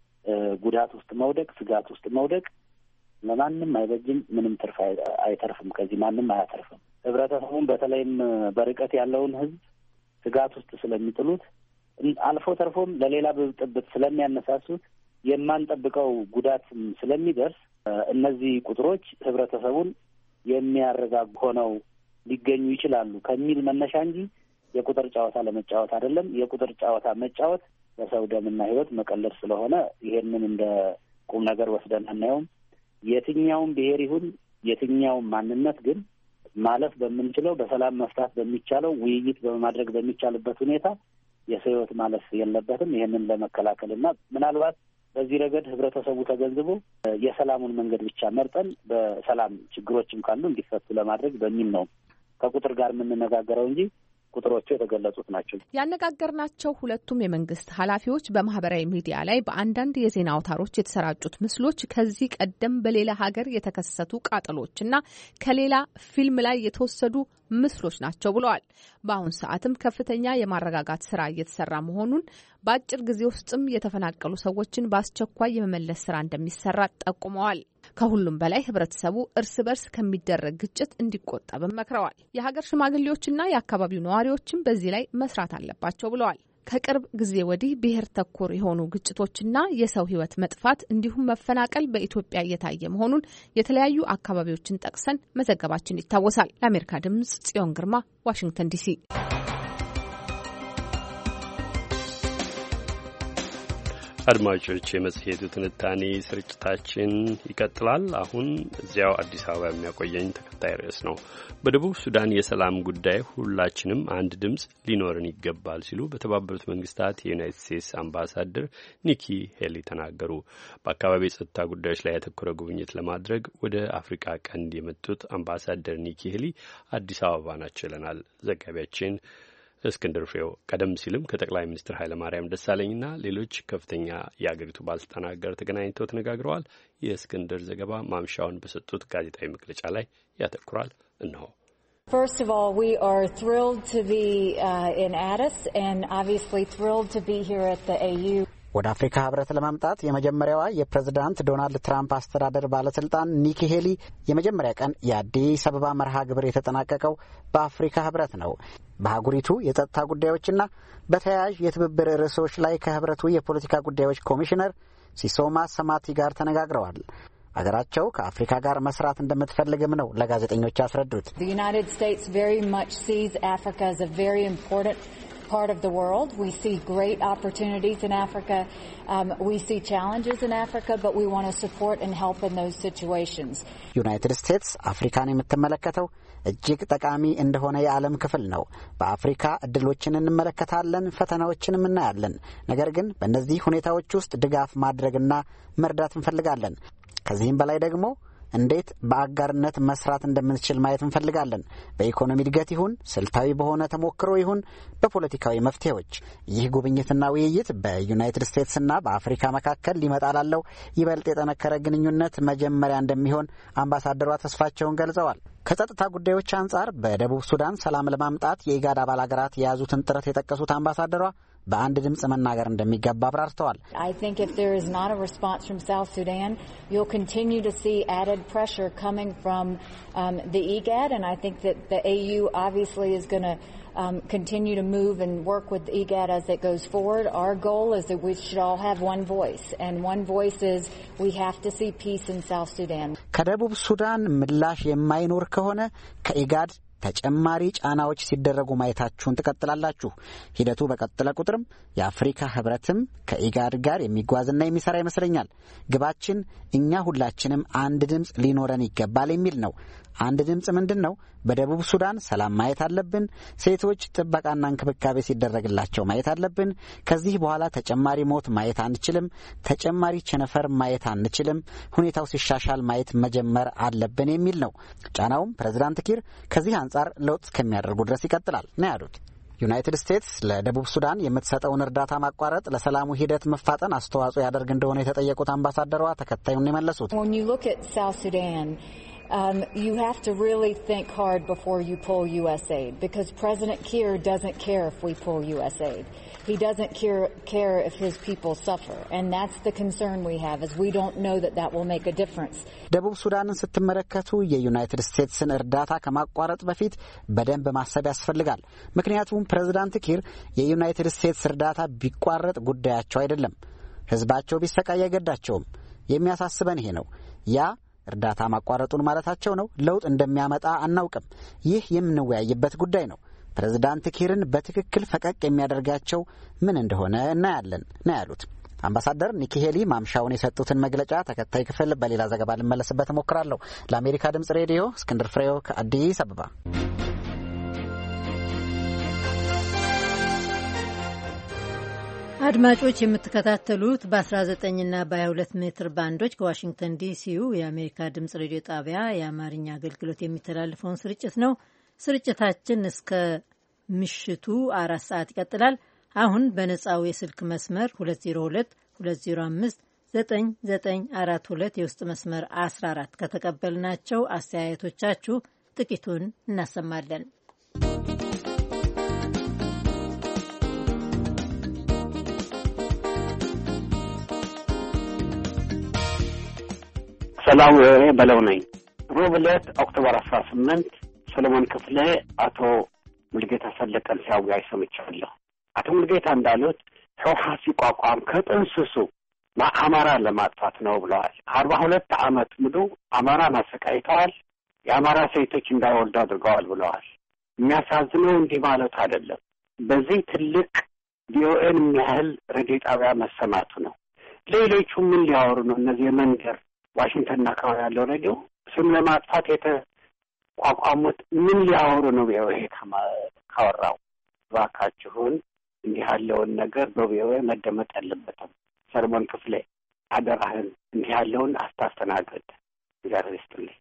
ጉዳት ውስጥ መውደቅ፣ ስጋት ውስጥ መውደቅ ለማንም አይበጅም። ምንም ትርፍ አይተርፍም። ከዚህ ማንም አያተርፍም። ህብረተሰቡን በተለይም በርቀት ያለውን ህዝብ ስጋት ውስጥ ስለሚጥሉት አልፎ ተርፎም ለሌላ ብጥብጥ ስለሚያነሳሱት የማንጠብቀው ጉዳት ስለሚደርስ እነዚህ ቁጥሮች ህብረተሰቡን የሚያረጋጉ ሆነው ሊገኙ ይችላሉ ከሚል መነሻ እንጂ የቁጥር ጨዋታ ለመጫወት አይደለም። የቁጥር ጨዋታ መጫወት በሰው ደምና ህይወት መቀለድ ስለሆነ ይሄንን እንደ ቁም ነገር ወስደን አናየውም። የትኛውም ብሔር ይሁን የትኛውም ማንነት ግን ማለፍ በምንችለው በሰላም መፍታት በሚቻለው ውይይት በማድረግ በሚቻልበት ሁኔታ የሰው ህይወት ማለፍ የለበትም። ይሄንን ለመከላከልና ምናልባት በዚህ ረገድ ህብረተሰቡ ተገንዝቦ የሰላሙን መንገድ ብቻ መርጠን በሰላም ችግሮችም ካሉ እንዲፈቱ ለማድረግ በሚል ነው ከቁጥር ጋር የምንነጋገረው እንጂ ቁጥሮቹ የተገለጹት ናቸው። ያነጋገርናቸው ሁለቱም የመንግስት ኃላፊዎች በማህበራዊ ሚዲያ ላይ በአንዳንድ የዜና አውታሮች የተሰራጩት ምስሎች ከዚህ ቀደም በሌላ ሀገር የተከሰቱ ቃጠሎችና ከሌላ ፊልም ላይ የተወሰዱ ምስሎች ናቸው ብለዋል። በአሁን ሰዓትም ከፍተኛ የማረጋጋት ስራ እየተሰራ መሆኑን፣ በአጭር ጊዜ ውስጥም የተፈናቀሉ ሰዎችን በአስቸኳይ የመመለስ ስራ እንደሚሰራ ጠቁመዋል። ከሁሉም በላይ ህብረተሰቡ እርስ በርስ ከሚደረግ ግጭት እንዲቆጠብም መክረዋል። የሀገር ሽማግሌዎችና የአካባቢው ነዋሪዎችም በዚህ ላይ መስራት አለባቸው ብለዋል። ከቅርብ ጊዜ ወዲህ ብሔር ተኮር የሆኑ ግጭቶችና የሰው ህይወት መጥፋት እንዲሁም መፈናቀል በኢትዮጵያ እየታየ መሆኑን የተለያዩ አካባቢዎችን ጠቅሰን መዘገባችን ይታወሳል። ለአሜሪካ ድምጽ ጽዮን ግርማ ዋሽንግተን ዲሲ። አድማጮች የመጽሔቱ ትንታኔ ስርጭታችን ይቀጥላል። አሁን እዚያው አዲስ አበባ የሚያቆየኝ ተከታይ ርዕስ ነው። በደቡብ ሱዳን የሰላም ጉዳይ ሁላችንም አንድ ድምፅ ሊኖርን ይገባል ሲሉ በተባበሩት መንግስታት የዩናይትድ ስቴትስ አምባሳደር ኒኪ ሄሊ ተናገሩ። በአካባቢ የጸጥታ ጉዳዮች ላይ ያተኮረ ጉብኝት ለማድረግ ወደ አፍሪካ ቀንድ የመጡት አምባሳደር ኒኪ ሄሊ አዲስ አበባ ናቸው ይለናል ዘጋቢያችን እስክንድር ፍሬው። ቀደም ሲልም ከጠቅላይ ሚኒስትር ኃይለማርያም ደሳለኝና ሌሎች ከፍተኛ የአገሪቱ ባለስልጣናት ጋር ተገናኝተው ተነጋግረዋል። የእስክንድር ዘገባ ማምሻውን በሰጡት ጋዜጣዊ መግለጫ ላይ ያተኩራል። እነሆ። First of all, we are thrilled to be in Addis and obviously thrilled to be here at the AU. ወደ አፍሪካ ህብረት ለማምጣት የመጀመሪያዋ የፕሬዝዳንት ዶናልድ ትራምፕ አስተዳደር ባለስልጣን ኒኪ ሄሊ የመጀመሪያ ቀን የአዲስ አበባ መርሃ ግብር የተጠናቀቀው በአፍሪካ ህብረት ነው። በአህጉሪቱ የጸጥታ ጉዳዮችና በተያያዥ የትብብር ርዕሶች ላይ ከህብረቱ የፖለቲካ ጉዳዮች ኮሚሽነር ሲሶማ ሰማቲ ጋር ተነጋግረዋል። አገራቸው ከአፍሪካ ጋር መስራት እንደምትፈልግም ነው ለጋዜጠኞች ያስረዱት። The United States very much sees Africa as a very important part of the world. We see great opportunities in Africa. We see challenges in Africa, but we want to support and help in those situations. ዩናይትድ ስቴትስ አፍሪካን የምትመለከተው እጅግ ጠቃሚ እንደሆነ የዓለም ክፍል ነው። በአፍሪካ እድሎችን እንመለከታለን፣ ፈተናዎችንም እናያለን። ነገር ግን በእነዚህ ሁኔታዎች ውስጥ ድጋፍ ማድረግና መርዳት እንፈልጋለን። ከዚህም በላይ ደግሞ እንዴት በአጋርነት መስራት እንደምንችል ማየት እንፈልጋለን። በኢኮኖሚ እድገት ይሁን ስልታዊ በሆነ ተሞክሮ ይሁን በፖለቲካዊ መፍትሄዎች። ይህ ጉብኝትና ውይይት በዩናይትድ ስቴትስና በአፍሪካ መካከል ሊመጣ ላለው ይበልጥ የጠነከረ ግንኙነት መጀመሪያ እንደሚሆን አምባሳደሯ ተስፋቸውን ገልጸዋል። ከጸጥታ ጉዳዮች አንጻር በደቡብ ሱዳን ሰላም ለማምጣት የኢጋድ አባል አገራት የያዙትን ጥረት የጠቀሱት አምባሳደሯ በአንድ ድምጽ መናገር እንደሚገባ አብራርተዋል። I think if there is not a response from South Sudan, you'll continue to see added pressure coming from the IGAD, and I think that the AU obviously is going to continue to move and work with the IGAD as it goes forward. Our goal is that we should all have one voice, and one voice is we have to see peace in South Sudan. ከደቡብ ሱዳን ምላሽ የማይኖር ከሆነ ከኢጋድ ተጨማሪ ጫናዎች ሲደረጉ ማየታችሁን ትቀጥላላችሁ። ሂደቱ በቀጠለ ቁጥርም የአፍሪካ ህብረትም ከኢጋድ ጋር የሚጓዝና የሚሰራ ይመስለኛል። ግባችን እኛ ሁላችንም አንድ ድምጽ ሊኖረን ይገባል የሚል ነው። አንድ ድምጽ ምንድን ነው? በደቡብ ሱዳን ሰላም ማየት አለብን። ሴቶች ጥበቃና እንክብካቤ ሲደረግላቸው ማየት አለብን። ከዚህ በኋላ ተጨማሪ ሞት ማየት አንችልም። ተጨማሪ ቸነፈር ማየት አንችልም። ሁኔታው ሲሻሻል ማየት መጀመር አለብን የሚል ነው። ጫናውም ፕሬዝዳንት ኪር ከዚህ አንጻር ለውጥ እስከሚያደርጉ ድረስ ይቀጥላል ነው ያሉት። ዩናይትድ ስቴትስ ለደቡብ ሱዳን የምትሰጠውን እርዳታ ማቋረጥ ለሰላሙ ሂደት መፋጠን አስተዋጽኦ ያደርግ እንደሆነ የተጠየቁት አምባሳደሯ ተከታዩን የመለሱት you have to really think hard before you pull USAID, because President Kiir doesn't care if we pull USAID. He doesn't care if his people suffer, and that's the concern we have, is we don't know that will make a difference. ደቡብ ሱዳንን ስትመለከቱ የዩናይትድ ስቴትስን እርዳታ ከማቋረጥ በፊት በደንብ ማሰብ ያስፈልጋል። ምክንያቱም ፕሬዝዳንት ኪር የዩናይትድ ስቴትስ እርዳታ ቢቋረጥ ጉዳያቸው አይደለም። ህዝባቸው ቢሰቃይ አይገዳቸውም። የሚያሳስበን ይሄ ነው። ያ እርዳታ ማቋረጡን ማለታቸው ነው። ለውጥ እንደሚያመጣ አናውቅም። ይህ የምንወያይበት ጉዳይ ነው። ፕሬዝዳንት ኪርን በትክክል ፈቀቅ የሚያደርጋቸው ምን እንደሆነ እናያለን ነው ያሉት። አምባሳደር ኒኪ ሄሊ ማምሻውን የሰጡትን መግለጫ ተከታይ ክፍል በሌላ ዘገባ ልመለስበት እሞክራለሁ። ለአሜሪካ ድምጽ ሬዲዮ እስክንድር ፍሬው ከአዲስ አበባ። አድማጮች የምትከታተሉት በ19ና በ22 ሜትር ባንዶች ከዋሽንግተን ዲሲው የአሜሪካ ድምጽ ሬዲዮ ጣቢያ የአማርኛ አገልግሎት የሚተላለፈውን ስርጭት ነው። ስርጭታችን እስከ ምሽቱ 4 ሰዓት ይቀጥላል። አሁን በነጻው የስልክ መስመር 2022059942 የውስጥ መስመር 14 ከተቀበልናቸው አስተያየቶቻችሁ ጥቂቱን እናሰማለን። ሰላም በለው ነኝ። ሮብ ዕለት ኦክቶበር 18 ሰለሞን ክፍሌ አቶ ሙልጌታ ፈለቀን ሲያወያይ ሰምቻለሁ። አቶ ሙልጌታ እንዳሉት ህወሓት ሲቋቋም ከጥንስሱ አማራ ለማጥፋት ነው ብለዋል። 42 ዓመት ሙሉ አማራን አሰቃይተዋል። የአማራ ሴቶች እንዳይወልዱ አድርገዋል ብለዋል። የሚያሳዝነው እንዲህ ማለት አይደለም። በዚህ ትልቅ ቪኦኤን የሚያህል ሬዲዮ ጣቢያ መሰማቱ ነው። ሌሎቹ ምን ሊያወሩ ነው? እነዚህ የመንደር ዋሽንግተን አካባቢ ያለው ሬዲዮ ስም ለማጥፋት የተቋቋሙት ምን ሊያወሩ ነው? ቪኦኤ ካወራው እባካችሁን እንዲህ ያለውን ነገር በቪኦኤ መደመጥ አለበትም። ሰለሞን ክፍሌ አደራህን እንዲህ ያለውን አስታስተናግድ። እግዚአብሔር ይስጥልኝ።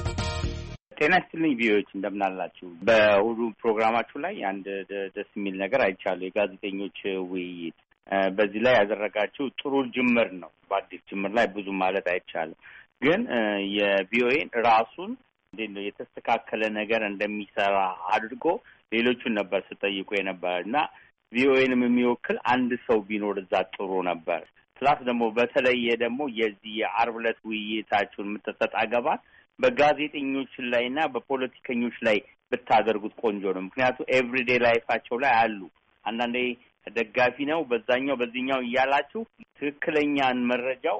ጤና ይስጥልኝ። ቪኦኤዎች እንደምን አላችሁ? በሁሉ ፕሮግራማችሁ ላይ አንድ ደስ የሚል ነገር አይቻለሁ። የጋዜጠኞች ውይይት በዚህ ላይ ያደረጋችሁ ጥሩ ጅምር ነው። በአዲስ ጅምር ላይ ብዙ ማለት አይቻልም፣ ግን የቪኦኤን ራሱን እንዴት ነው የተስተካከለ ነገር እንደሚሰራ አድርጎ ሌሎቹን ነበር ስጠይቁ የነበር እና ቪኦኤንም የሚወክል አንድ ሰው ቢኖር እዛ ጥሩ ነበር። ፕላስ ደግሞ በተለየ ደግሞ የዚህ የዓርብ ዕለት ውይይታችሁን የምትሰጥ አገባን በጋዜጠኞች ላይ እና በፖለቲከኞች ላይ ብታደርጉት ቆንጆ ነው። ምክንያቱም ኤቭሪዴ ላይፋቸው ላይ አሉ። አንዳንዴ ደጋፊ ነው በዛኛው በዚህኛው እያላችሁ ትክክለኛን መረጃው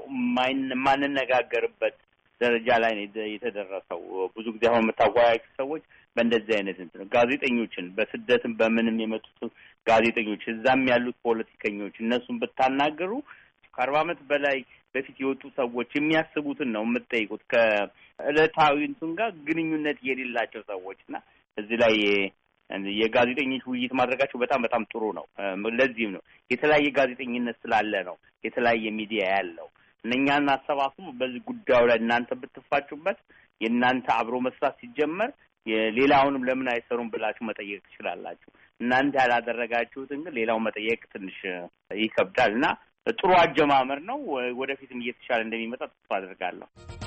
ማንነጋገርበት ደረጃ ላይ ነው የተደረሰው። ብዙ ጊዜ አሁን የምታወያዩ ሰዎች በእንደዚህ አይነት እንትን ጋዜጠኞችን በስደትም በምንም የመጡት ጋዜጠኞች እዛም ያሉት ፖለቲከኞች እነሱን ብታናገሩ ከ40 ዓመት በላይ በፊት የወጡ ሰዎች የሚያስቡትን ነው የምትጠይቁት ከዕለታዊ እንትን ጋር ግንኙነት የሌላቸው ሰዎች እና እዚህ ላይ የጋዜጠኞች ውይይት ማድረጋቸው በጣም ጥሩ ነው። ለዚህም ነው የተለያየ ጋዜጠኝነት ስላለ ነው የተለያየ ሚዲያ ያለው። እነኛን አሰባስቡ በዚህ ጉዳዩ ላይ እናንተ ብትፋጩበት የእናንተ አብሮ መስራት ሲጀመር ሌላውንም ለምን አይሰሩም ብላችሁ መጠየቅ ትችላላችሁ። እናንተ ያላደረጋችሁትን ግን ሌላው መጠየቅ ትንሽ ይከብዳል እና ጥሩ አጀማመር ነው። ወደፊትም እየተሻለ እንደሚመጣ ተስፋ አድርጋለሁ።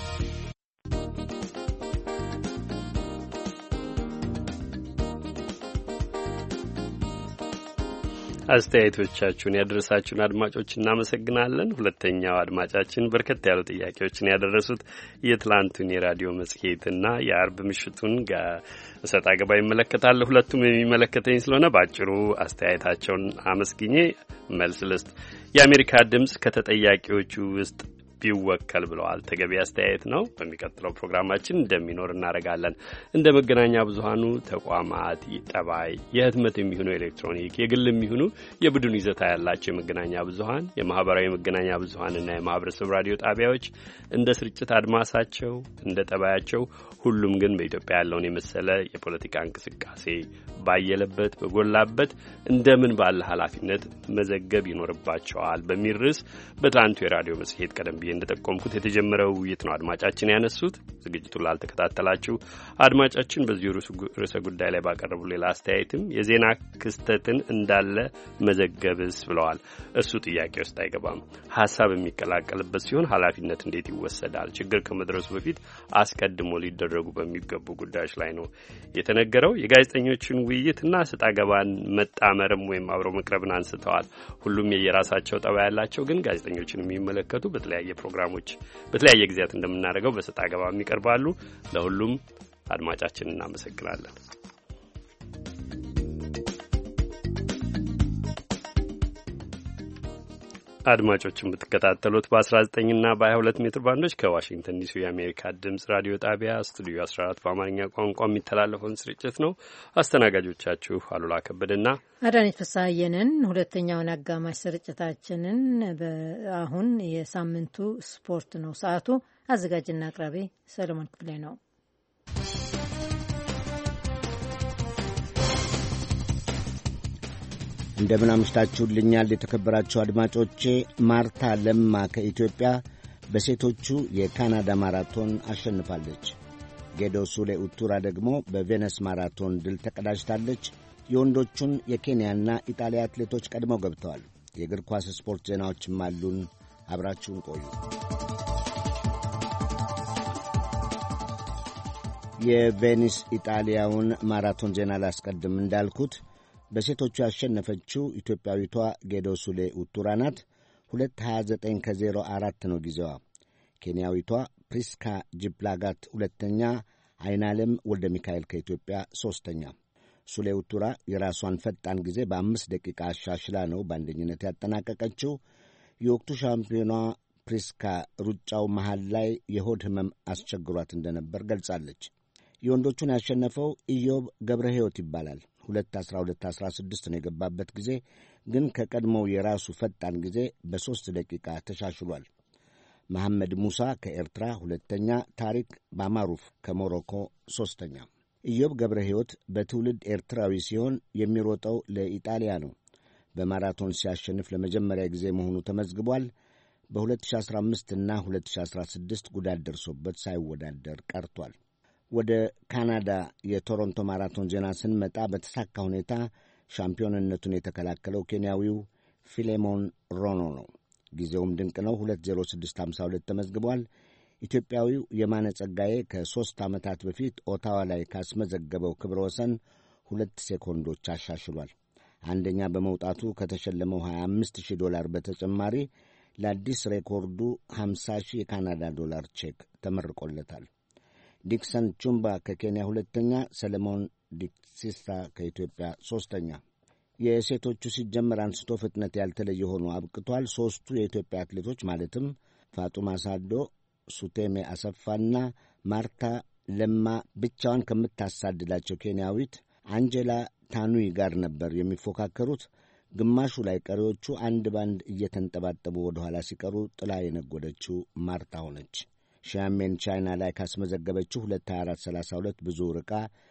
አስተያየቶቻችሁን ያደረሳችሁን አድማጮች እናመሰግናለን። ሁለተኛው አድማጫችን በርከት ያሉ ጥያቄዎችን ያደረሱት የትላንቱን የራዲዮ መጽሔትና የአርብ ምሽቱን እሰጥ አገባ ይመለከታል። ሁለቱም የሚመለከተኝ ስለሆነ በአጭሩ አስተያየታቸውን አመስግኜ መልስ ልስጥ። የአሜሪካ ድምፅ ከተጠያቂዎቹ ውስጥ ቢወከል ብለዋል። ተገቢ አስተያየት ነው። በሚቀጥለው ፕሮግራማችን እንደሚኖር እናደርጋለን። እንደ መገናኛ ብዙሃኑ ተቋማት ጠባይ የህትመት የሚሆኑ ኤሌክትሮኒክ የግል የሚሆኑ የቡድን ይዘታ ያላቸው የመገናኛ ብዙሃን የማህበራዊ መገናኛ ብዙሃንና የማህበረሰብ ራዲዮ ጣቢያዎች እንደ ስርጭት አድማሳቸው እንደ ጠባያቸው ሁሉም ግን በኢትዮጵያ ያለውን የመሰለ የፖለቲካ እንቅስቃሴ ባየለበት በጎላበት እንደምን ባለ ኃላፊነት መዘገብ ይኖርባቸዋል በሚል ርዕስ በትላንቱ የራዲዮ መጽሔት ቀደም ብዬ እንደጠቆምኩት የተጀመረው ውይይት ነው አድማጫችን ያነሱት። ዝግጅቱን ላልተከታተላችሁ አድማጫችን በዚህ ርዕሰ ጉዳይ ላይ ባቀረቡ ሌላ አስተያየትም የዜና ክስተትን እንዳለ መዘገብስ ብለዋል። እሱ ጥያቄ ውስጥ አይገባም። ሀሳብ የሚቀላቀልበት ሲሆን ኃላፊነት እንዴት ይወሰዳል? ችግር ከመድረሱ በፊት አስቀድሞ ሊደረጉ በሚገቡ ጉዳዮች ላይ ነው የተነገረው። የጋዜጠኞችን ውይይትና ስጣ ገባን መጣመርም ወይም አብሮ መቅረብን አንስተዋል። ሁሉም የየራሳቸው ጠባይ ያላቸው ግን ጋዜጠኞችን የሚመለከቱ በተለያየ ፕሮግራሞች በተለያየ ጊዜያት እንደምናደርገው በስጣ ገባም ይቀርባሉ። ለሁሉም አድማጫችን እናመሰግናለን። አድማጮች የምትከታተሉት በ19 እና በ22 ሜትር ባንዶች ከዋሽንግተን ዲሲ የአሜሪካ ድምጽ ራዲዮ ጣቢያ ስቱዲዮ 14 በአማርኛ ቋንቋ የሚተላለፈውን ስርጭት ነው። አስተናጋጆቻችሁ አሉላ ከበደና አዳነች ፍስሐየንን። ሁለተኛውን አጋማሽ ስርጭታችንን አሁን የሳምንቱ ስፖርት ነው ሰዓቱ። አዘጋጅና አቅራቢ ሰለሞን ክፍሌ ነው። እንደምን አምሽታችሁልኛል የተከበራችሁ አድማጮቼ። ማርታ ለማ ከኢትዮጵያ በሴቶቹ የካናዳ ማራቶን አሸንፋለች። ጌዶ ሱሌ ኡቱራ ደግሞ በቬነስ ማራቶን ድል ተቀዳጅታለች። የወንዶቹን የኬንያና ኢጣሊያ አትሌቶች ቀድመው ገብተዋል። የእግር ኳስ ስፖርት ዜናዎችም አሉን። አብራችሁን ቆዩ። የቬኒስ ኢጣሊያውን ማራቶን ዜና ላስቀድም። እንዳልኩት በሴቶቹ ያሸነፈችው ኢትዮጵያዊቷ ጌዶ ሱሌ ኡቱራ ናት። 2:29 ከ04 ነው ጊዜዋ። ኬንያዊቷ ፕሪስካ ጂፕላጋት ሁለተኛ፣ አይናለም ወልደ ሚካኤል ከኢትዮጵያ ሦስተኛ። ሱሌ ውቱራ የራሷን ፈጣን ጊዜ በ5 ደቂቃ አሻሽላ ነው በአንደኝነት ያጠናቀቀችው። የወቅቱ ሻምፒዮኗ ፕሪስካ ሩጫው መሃል ላይ የሆድ ህመም አስቸግሯት እንደነበር ገልጻለች። የወንዶቹን ያሸነፈው ኢዮብ ገብረ ሕይወት ይባላል። 2:12:16 ነው የገባበት ጊዜ፣ ግን ከቀድሞው የራሱ ፈጣን ጊዜ በ3 ደቂቃ ተሻሽሏል። መሐመድ ሙሳ ከኤርትራ ሁለተኛ፣ ታሪክ ባማሩፍ ከሞሮኮ ሦስተኛ። ኢዮብ ገብረ ሕይወት በትውልድ ኤርትራዊ ሲሆን የሚሮጠው ለኢጣሊያ ነው። በማራቶን ሲያሸንፍ ለመጀመሪያ ጊዜ መሆኑ ተመዝግቧል። በ2015 እና 2016 ጉዳት ደርሶበት ሳይወዳደር ቀርቷል። ወደ ካናዳ የቶሮንቶ ማራቶን ዜና ስንመጣ በተሳካ ሁኔታ ሻምፒዮንነቱን የተከላከለው ኬንያዊው ፊሌሞን ሮኖ ነው። ጊዜውም ድንቅ ነው። 2:06:52 ተመዝግቧል። ኢትዮጵያዊው የማነ ጸጋዬ ከ3 ዓመታት በፊት ኦታዋ ላይ ካስመዘገበው ክብረ ወሰን 2 ሴኮንዶች አሻሽሏል። አንደኛ በመውጣቱ ከተሸለመው $25,000 በተጨማሪ ለአዲስ ሬኮርዱ $50,000 የካናዳ ዶላር ቼክ ተመርቆለታል። ዲክሰን ቹምባ ከኬንያ ሁለተኛ፣ ሰለሞን ዲክሲሳ ከኢትዮጵያ ሦስተኛ። የሴቶቹ ሲጀመር አንስቶ ፍጥነት ያልተለየ ሆኖ አብቅቷል። 3ቱ የኢትዮጵያ አትሌቶች ማለትም ፋጡማ ሳዶ፣ ሱቴሜ አሰፋና ማርታ ለማ ብቻዋን ከምታሳድዳቸው ኬንያዊት አንጀላ ታኑይ ጋር ነበር የሚፎካከሩት። ግማሹ ላይ ቀሪዎቹ አንድ ባንድ እየተንጠባጠቡ ወደ ኋላ ሲቀሩ ጥላ የነጎደችው ማርታ ሆነች። ሻሜን ቻይና ላይ ካስመዘገበችው 2:24:32 ብዙ ርቃ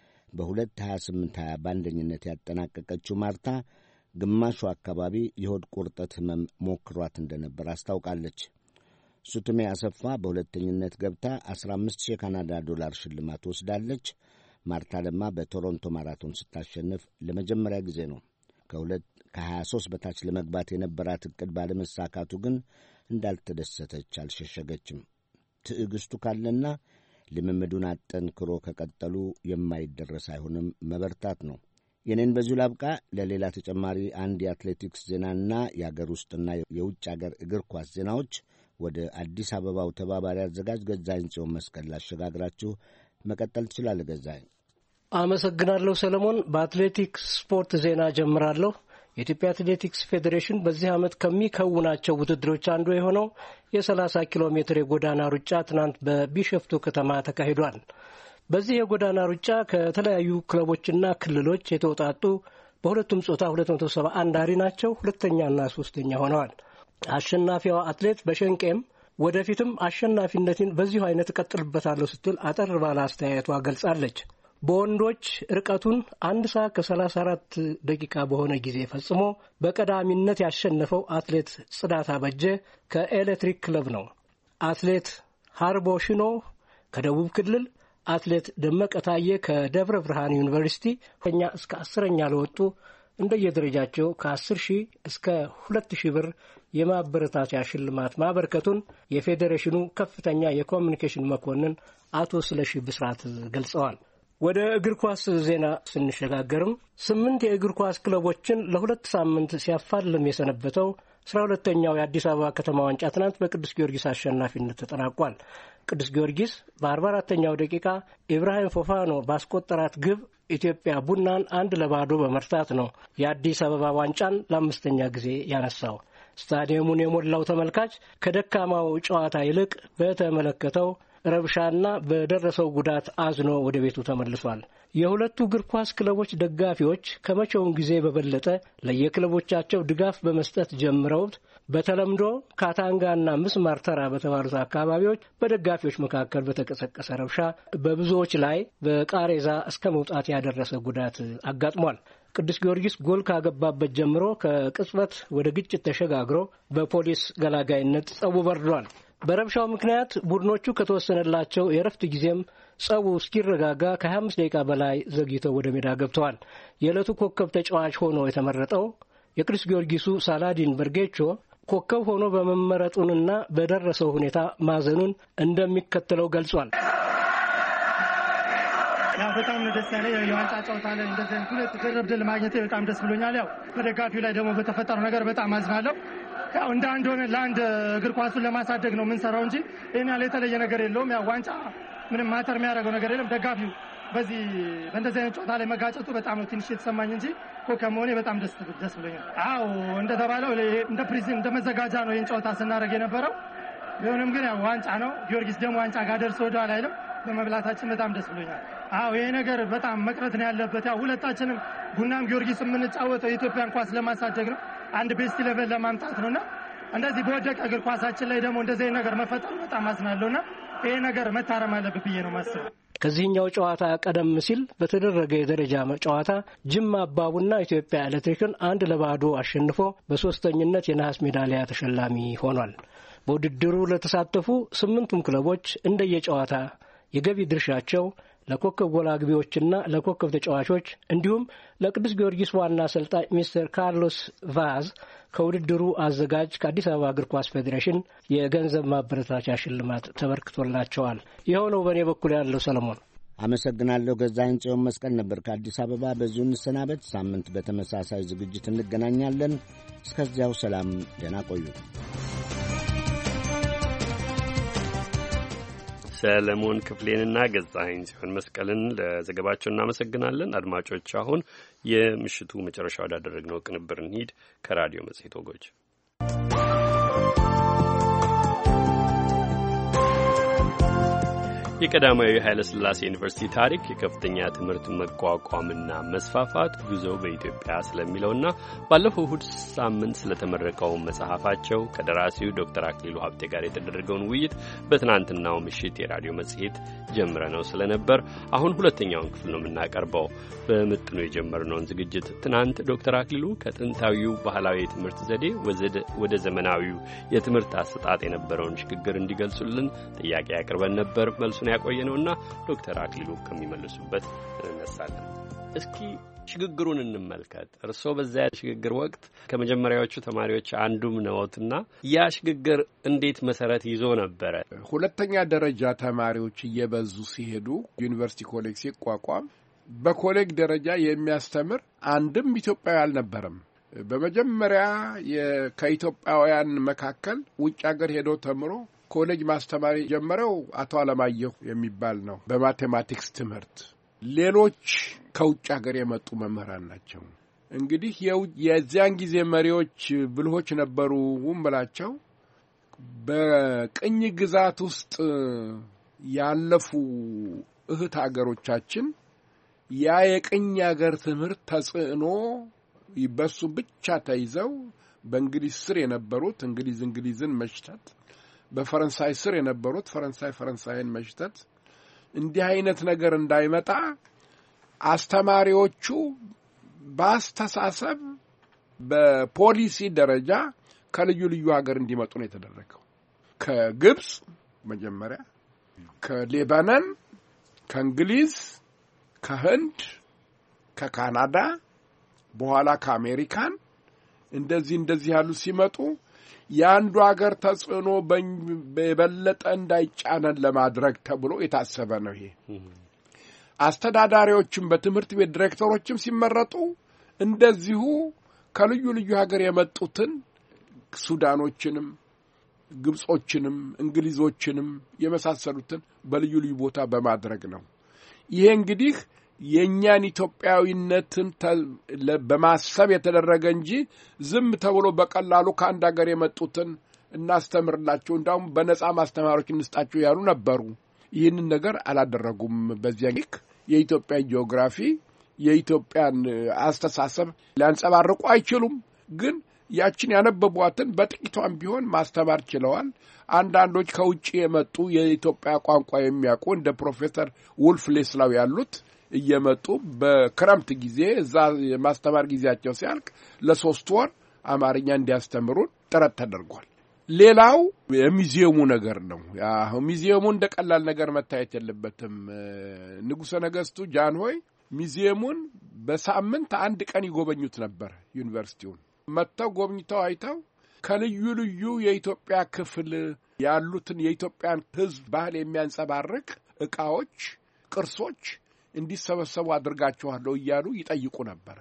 በ2:28:20 በአንደኝነት ያጠናቀቀችው ማርታ ግማሹ አካባቢ የሆድ ቁርጠት ህመም ሞክሯት እንደነበር አስታውቃለች። ሱቱሜ አሰፋ በሁለተኝነት ገብታ $15,000 የካናዳ ዶላር ሽልማት ወስዳለች። ማርታ ለማ በቶሮንቶ ማራቶን ስታሸንፍ ለመጀመሪያ ጊዜ ነው። ከ23 በታች ለመግባት የነበራት ዕቅድ ባለመሳካቱ ግን እንዳልተደሰተች አልሸሸገችም። ትዕግስቱ ካለና ልምምዱን አጠንክሮ ከቀጠሉ የማይደረስ አይሆንም፣ መበርታት ነው። የኔን በዚሁ ላብቃ። ለሌላ ተጨማሪ አንድ የአትሌቲክስ ዜናና የአገር ውስጥና የውጭ አገር እግር ኳስ ዜናዎች ወደ አዲስ አበባው ተባባሪ አዘጋጅ ገዛኝ ጽዮን መስቀል ላሸጋግራችሁ። መቀጠል ትችላለህ ገዛኝ። አመሰግናለሁ ሰለሞን። በአትሌቲክስ ስፖርት ዜና ጀምራለሁ። የኢትዮጵያ አትሌቲክስ ፌዴሬሽን በዚህ ዓመት ከሚከውናቸው ውድድሮች አንዱ የሆነው የ30 ኪሎ ሜትር የጎዳና ሩጫ ትናንት በቢሸፍቱ ከተማ ተካሂዷል። በዚህ የጎዳና ሩጫ ከተለያዩ ክለቦችና ክልሎች የተውጣጡ በሁለቱም ጾታ 271 አሪ ናቸው። ሁለተኛና ሶስተኛ ሆነዋል። አሸናፊዋ አትሌት በሸንቄም ወደፊትም አሸናፊነትን በዚሁ አይነት እቀጥልበታለሁ ስትል አጠር ባለ አስተያየቷ ገልጻለች። በወንዶች ርቀቱን 1 ሰዓት ከ34 ደቂቃ በሆነ ጊዜ ፈጽሞ በቀዳሚነት ያሸነፈው አትሌት ጽዳታ በጀ ከኤሌክትሪክ ክለብ ነው። አትሌት ሃርቦ ሽኖ ከደቡብ ክልል፣ አትሌት ደመቀ ታዬ ከደብረ ብርሃን ዩኒቨርሲቲ ከኛ እስከ 10ኛ ለወጡ እንደየደረጃቸው ከ10,000 እስከ 2,000 ብር የማበረታቻ ሽልማት ማበርከቱን የፌዴሬሽኑ ከፍተኛ የኮሚኒኬሽን መኮንን አቶ ስለሺ ብስራት ገልጸዋል። ወደ እግር ኳስ ዜና ስንሸጋገርም 8 የእግር ኳስ ክለቦችን ለ2 ሳምንት ሲያፋልም የሰነበተው 12ኛው የአዲስ አበባ ከተማ ዋንጫ ትናንት በቅዱስ ጊዮርጊስ አሸናፊነት ተጠናቋል። ቅዱስ ጊዮርጊስ በ44ኛው ደቂቃ ኢብራሂም ፎፋኖ ባስቆጠራት ግብ ኢትዮጵያ ቡናን 1-0 በመርታት ነው የአዲስ አበባ ዋንጫን ለ5ኛ ጊዜ ያነሳው። ስታዲየሙን የሞላው ተመልካች ከደካማው ጨዋታ ይልቅ በተመለከተው ረብሻና በደረሰው ጉዳት አዝኖ ወደ ቤቱ ተመልሷል። የሁለቱ እግር ኳስ ክለቦች ደጋፊዎች ከመቼውም ጊዜ በበለጠ ለየክለቦቻቸው ድጋፍ በመስጠት ጀምረውት በተለምዶ ካታንጋና ምስማር ተራ በተባሉት አካባቢዎች በደጋፊዎች መካከል በተቀሰቀሰ ረብሻ በብዙዎች ላይ በቃሬዛ እስከ መውጣት ያደረሰ ጉዳት አጋጥሟል። ቅዱስ ጊዮርጊስ ጎል ካገባበት ጀምሮ ከቅጽበት ወደ ግጭት ተሸጋግሮ በፖሊስ ገላጋይነት ጸቡ በርዷል። በረብሻው ምክንያት ቡድኖቹ ከተወሰነላቸው የረፍት ጊዜም ጸቡ እስኪረጋጋ ከ25 ደቂቃ በላይ ዘግይተው ወደ ሜዳ ገብተዋል። የዕለቱ ኮከብ ተጫዋች ሆኖ የተመረጠው የቅዱስ ጊዮርጊሱ ሳላዲን በርጌቾ ኮከብ ሆኖ በመመረጡንና በደረሰው ሁኔታ ማዘኑን እንደሚከተለው ገልጿል። ያው በጣም ደስ ያለ የዋንጫ ጨዋታ ላይ እንደዚህ ሁለት ድርብ ድል ማግኘቴ በጣም ደስ ብሎኛል። ያው በደጋፊው ላይ ደግሞ በተፈጠረው ነገር በጣም አዝናለሁ። ያው እንደ አንድ ሆነ ለአንድ እግር ኳሱን ለማሳደግ ነው የምንሰራው እንጂ ይሄን ያለ የተለየ ነገር የለውም። ያው ዋንጫ ምንም ማተር የሚያደርገው ነገር የለም። ደጋፊው በእንደዚህ አይነት ጨዋታ ላይ መጋጨቱ በጣም ነው ትንሽ የተሰማኝ እንጂ ኮከብ መሆኔ በጣም ደስ ብሎኛል። አዎ እንደተባለው እንደ ፕሪዝን እንደ መዘጋጃ ነው ይህን ጨዋታ ስናደርግ የነበረው። ቢሆንም ግን ያው ዋንጫ ነው። ጊዮርጊስ ደግሞ ዋንጫ ጋር ደርሶ ወደኋላ አይልም። በመብላታችን በጣም ደስ ብሎኛል። አዎ ይሄ ነገር በጣም መቅረት ነው ያለበት። ያው ሁለታችንም ቡናም ጊዮርጊስ የምንጫወተው የኢትዮጵያን ኳስ ለማሳደግ ነው፣ አንድ ቤስት ሌቨል ለማምጣት ነውና እንደዚህ በወደቀ እግር ኳሳችን ላይ ደግሞ እንደዚህ ነገር መፈጠሩ በጣም አዝናለሁና ይሄ ነገር መታረም አለበት ብዬ ነው ማስበው። ከዚህኛው ጨዋታ ቀደም ሲል በተደረገ የደረጃ ጨዋታ ጅማ አባቡና ኢትዮጵያ ኤሌክትሪክን 1-0 አሸንፎ በሶስተኝነት የነሐስ ሜዳሊያ ተሸላሚ ሆኗል። በውድድሩ ለተሳተፉ 8ቱም ክለቦች እንደየጨዋታ የገቢ ድርሻቸው ለኮከብ ጎል አግቢዎችና ለኮከብ ተጫዋቾች እንዲሁም ለቅዱስ ጊዮርጊስ ዋና አሰልጣኝ ሚስተር ካርሎስ ቫዝ ከውድድሩ አዘጋጅ ከአዲስ አበባ እግር ኳስ ፌዴሬሽን የገንዘብ ማበረታቻ ሽልማት ተበርክቶላቸዋል። ይኸው ነው በእኔ በኩል ያለው። ሰለሞን አመሰግናለሁ። ገዛኸኝ ጽዮን መስቀል ነበር ከአዲስ አበባ። በዚሁ እንሰናበት። ሳምንት በተመሳሳይ ዝግጅት እንገናኛለን። እስከዚያው ሰላም፣ ደህና ቆዩ። ሰለሞን ክፍሌንና ገዛኸኝ ጽዮን መስቀልን ለዘገባቸው እናመሰግናለን። አድማጮች አሁን የምሽቱ መጨረሻ ወዳደረግነው ቅንብር እንሂድ። ከራዲዮ መጽሔት ወጎች የቀዳማዊ ኃይለ ሥላሴ ዩኒቨርሲቲ ታሪክ የከፍተኛ ትምህርት መቋቋምና መስፋፋት ጉዞ በኢትዮጵያ ስለሚለውና ባለፈው እሁድ ሳምንት ስለተመረቀው መጽሐፋቸው ከደራሲው ዶክተር አክሊሉ ሀብቴ ጋር የተደረገውን ውይይት በትናንትናው ምሽት የራዲዮ መጽሔት ጀምረ ነው ስለነበር አሁን ሁለተኛውን ክፍል ነው የምናቀርበው። በምጥኑ የጀመርነውን ዝግጅት ትናንት ዶክተር አክሊሉ ከጥንታዊው ባህላዊ የትምህርት ዘዴ ወደ ዘመናዊው የትምህርት አሰጣጥ የነበረውን ሽግግር እንዲገልጹልን ጥያቄ ያቅርበን ነበር። መልሱን ያቆየነውና ዶክተር አክሊሉ ከሚመልሱበት እንነሳለን። እስኪ ሽግግሩን እንመልከት። እርስዎ በዛ ሽግግር ወቅት ከመጀመሪያዎቹ ተማሪዎች አንዱም ነዎትና ያ ሽግግር እንዴት መሰረት ይዞ ነበረ? ሁለተኛ ደረጃ ተማሪዎች እየበዙ ሲሄዱ ዩኒቨርሲቲ ኮሌጅ ሲቋቋም በኮሌጅ ደረጃ የሚያስተምር አንድም ኢትዮጵያዊ አልነበረም። በመጀመሪያ ከኢትዮጵያውያን መካከል ውጭ ሀገር ሄዶ ተምሮ ኮሌጅ ማስተማር የጀመረው አቶ አለማየሁ የሚባል ነው በማቴማቲክስ ትምህርት። ሌሎች ከውጭ ሀገር የመጡ መምህራን ናቸው። እንግዲህ የዚያን ጊዜ መሪዎች ብልሆች ነበሩ ብላቸው በቅኝ ግዛት ውስጥ ያለፉ እህት ሀገሮቻችን ያ የቅኝ ሀገር ትምህርት ተጽዕኖ በሱ ብቻ ተይዘው በእንግሊዝ ስር የነበሩት እንግሊዝን መሽተት፣ በፈረንሳይ ስር የነበሩት ፈረንሳይን መሽተት፣ እንዲህ አይነት ነገር እንዳይመጣ አስተማሪዎቹ በአስተሳሰብ በፖሊሲ ደረጃ ከልዩ ልዩ ሀገር እንዲመጡ ነው የተደረገው። ከግብጽ መጀመሪያ፣ ከሌባኖን፣ ከእንግሊዝ፣ ከህንድ፣ ከካናዳ፣ በኋላ ከአሜሪካን እንደዚህ ያሉ ሲመጡ የአንዱ ሀገር ተጽዕኖ በበለጠ እንዳይጫነን ለማድረግ ተብሎ የታሰበ ነው። ይሄ አስተዳዳሪዎችም በትምህርት ቤት ዲሬክተሮችም ሲመረጡ እንደዚሁ ከልዩ ልዩ ሀገር የመጡትን ሱዳኖችንም፣ ግብጾችንም፣ እንግሊዞችንም የመሳሰሉትን በልዩ ልዩ ቦታ በማድረግ ነው። ይሄ እንግዲህ የኛን ኢትዮጵያዊነትን በማሰብ የተደረገ እንጂ ዝም ተብሎ በቀላሉ ከአንድ ሀገር የመጡትን እናስተምርላቸው እንዳውም በነጻ ማስተማሪዎች እንስጣቸው ያሉ ነበሩ። ይህንን ነገር አላደረጉም። በዚያ የኢትዮጵያ ጂኦግራፊ የኢትዮጵያን አስተሳሰብ ሊያንጸባርቁ አይችሉም። ግን ያችን ያነበቧትን በጥቂቷም ቢሆን ማስተማር ችለዋል። አንዳንዶች ከውጭ የመጡ የኢትዮጵያ ቋንቋ የሚያውቁ እንደ ፕሮፌሰር ውልፍ ሌስላው ያሉት እየመጡ በክረምት ጊዜ እዛ የማስተማር ጊዜያቸው ሲያልቅ ለ3 ወር አማርኛ እንዲያስተምሩ ጥረት ተደርጓል። ሌላው የሚዚየሙ ነገር ነው። ሚዚየሙ እንደ ቀላል ነገር መታየት የለበትም። ንጉሠ ነገሥቱ ጃንሆይ ሚዚየሙን በሳምንት 1 ቀን ይጎበኙት ነበር። ዩኒቨርሲቲውን መጥተው ጎብኝተው አይተው ከልዩ ልዩ የኢትዮጵያ ክፍል ያሉትን የኢትዮጵያን ሕዝብ ባህል የሚያንጸባርቅ ዕቃዎች፣ ቅርሶች እንዲሰበሰቡ አድርጋቸዋለሁ እያሉ ይጠይቁ ነበር።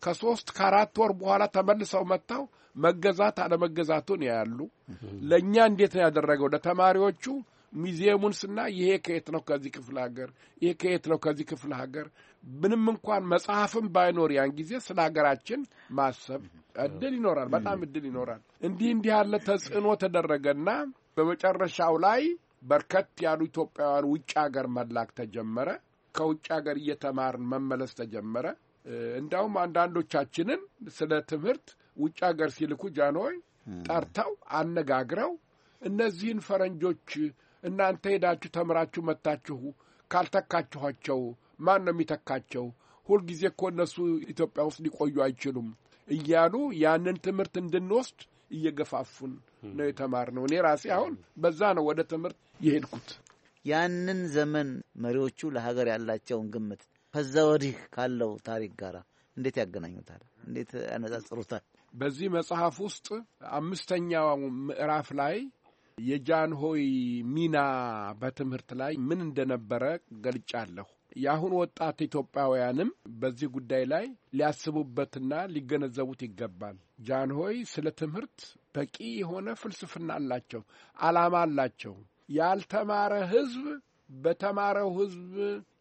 ከ3 ከ4 ወር በኋላ ተመልሰው መጣው መገዛት አለመገዛቱን ያያሉ። ለኛ እንዴት ነው ያደረገው? ለተማሪዎቹ ሙዚየሙን ስና ይሄ ከየት ነው ከዚህ ክፍለ ሀገር፣ ይሄ ከየት ነው ከዚህ ክፍለ ሀገር፣ ምንም እንኳን መጽሐፍም ባይኖር ያን ጊዜ ስለ ሀገራችን ማሰብ እድል ይኖራል፣ በጣም እድል ይኖራል። እንዲህ ያለ ተጽዕኖ ተደረገና በመጨረሻው ላይ በርከት ያሉ ኢትዮጵያውያን ውጭ ሀገር መላክ ተጀመረ። ከውጭ ሀገር እየተማርን መመለስ ተጀመረ። እንዳውም አንዳንዶቻችንን ስለ ትምህርት ውጭ ሀገር ሲልኩ ጃንሆይ ጠርተው አነጋግረው እነዚህን ፈረንጆች እናንተ ሄዳችሁ ተምራችሁ መጣችሁ ካልተካችኋቸው ማን ነው የሚተካቸው? ሁልጊዜ እኮ እነሱ ኢትዮጵያ ውስጥ ሊቆዩ አይችሉም እያሉ ያንን ትምህርት እንድንወስድ እየገፋፉን ነው የተማርነው። እኔ ራሴ አሁን በዛ ነው ወደ ትምህርት የሄድኩት። ያንን ዘመን መሪዎቹ ለሀገር ያላቸውን ግምት ከዛ ወዲህ ካለው ታሪክ ጋር እንዴት ያገናኙታል? እንዴት ያነጻጽሩታል? በዚህ መጽሐፍ ውስጥ 5ኛው ምዕራፍ ላይ የጃንሆይ ሚና በትምህርት ላይ ምን እንደነበረ ገልጫለሁ። የአሁን ወጣት ኢትዮጵያውያንም በዚህ ጉዳይ ላይ ሊያስቡበትና ሊገነዘቡት ይገባል። ጃንሆይ ስለ ትምህርት በቂ የሆነ ፍልስፍና አላቸው፣ ዓላማ አላቸው። ያልተማረ ሕዝብ በተማረው ሕዝብ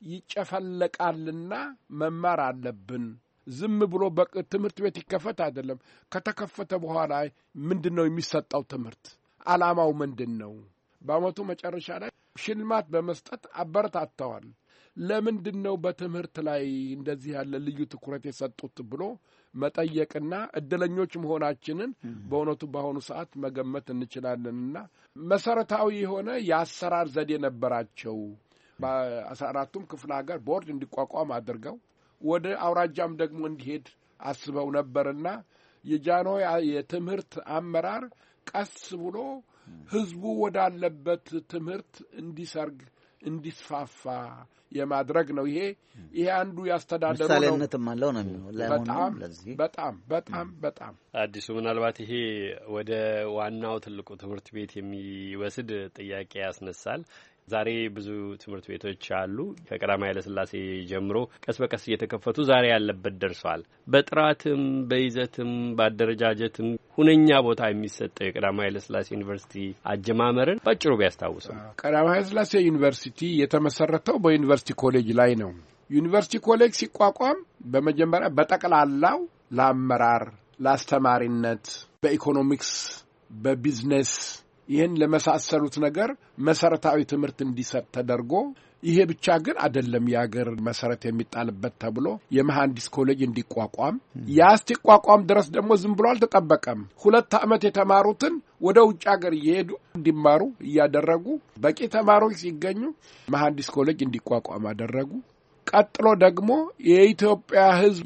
ይጨፈለቃልና መማር አለብን። ዝም ብሎ ትምህርት ቤት ይከፈት አይደለም። ከተከፈተ በኋላ ምንድነው የሚሰጠው ትምህርት? ዓላማው ምንድነው? በአመቱ መጨረሻ ላይ ሽልማት በመስጠት አበረታተዋል። ለምንድነው በትምህርት ላይ እንደዚህ ያለ ልዩ ትኩረት የሰጡት ብሎ መጠየቅና እድለኞች መሆናችንን በእውነቱ በአሁኑ ሰዓት መገመት እንችላለንና መሰረታዊ የሆነ የአሰራር ዘዴ ነበራቸው። በ14ቱም ክፍለ ሀገር ቦርድ እንዲቋቋም አድርገው ወደ አውራጃም ደግሞ እንዲሄድ አስበው ነበርና የጃንሆይ የትምህርት አመራር ቀስ ብሎ ህዝቡ ወዳለበት ትምህርት እንዲሰርግ እንዲስፋፋ የማድረግ ነው። ይሄ አንዱ ያስተዳደሩ ነው። ምሳሌነትም አለው ነው የሚሆነው። በጣም አዲሱ ምናልባት ይሄ ወደ ዋናው ትልቁ ትምህርት ቤት የሚወስድ ጥያቄ ያስነሳል። ዛሬ ብዙ ትምህርት ቤቶች አሉ። ከቀዳማዊ ኃይለ ሥላሴ ጀምሮ ቀስ በቀስ እየተከፈቱ ዛሬ ያለበት ደርሷል። በጥራትም በይዘትም በአደረጃጀትም ሁነኛ ቦታ የሚሰጠው የቀዳማዊ ኃይለ ሥላሴ ዩኒቨርሲቲ አጀማመርን ባጭሩ ቢያስታውሱ። ቀዳማዊ ኃይለ ሥላሴ ዩኒቨርሲቲ የተመሰረተው በዩኒቨርሲቲ ኮሌጅ ላይ ነው። ዩኒቨርሲቲ ኮሌጅ ሲቋቋም በመጀመሪያ በጠቅላላው ለአመራር፣ ለአስተማሪነት፣ በኢኮኖሚክስ፣ በቢዝነስ ይህን ለመሳሰሉት ነገር መሰረታዊ ትምህርት እንዲሰጥ ተደርጎ ይሄ ብቻ ግን አይደለም የሀገር መሰረት የሚጣልበት ተብሎ የመሐንዲስ ኮሌጅ እንዲቋቋም ያስቲቋቋም ድረስ ደግሞ ዝም ብሎ አልተጠበቀም። 2 ዓመት የተማሩትን ወደ ውጭ ሀገር እየሄዱ እንዲማሩ እያደረጉ በቂ ተማሪዎች ሲገኙ መሐንዲስ ኮሌጅ እንዲቋቋም አደረጉ። ቀጥሎ ደግሞ የኢትዮጵያ ሕዝብ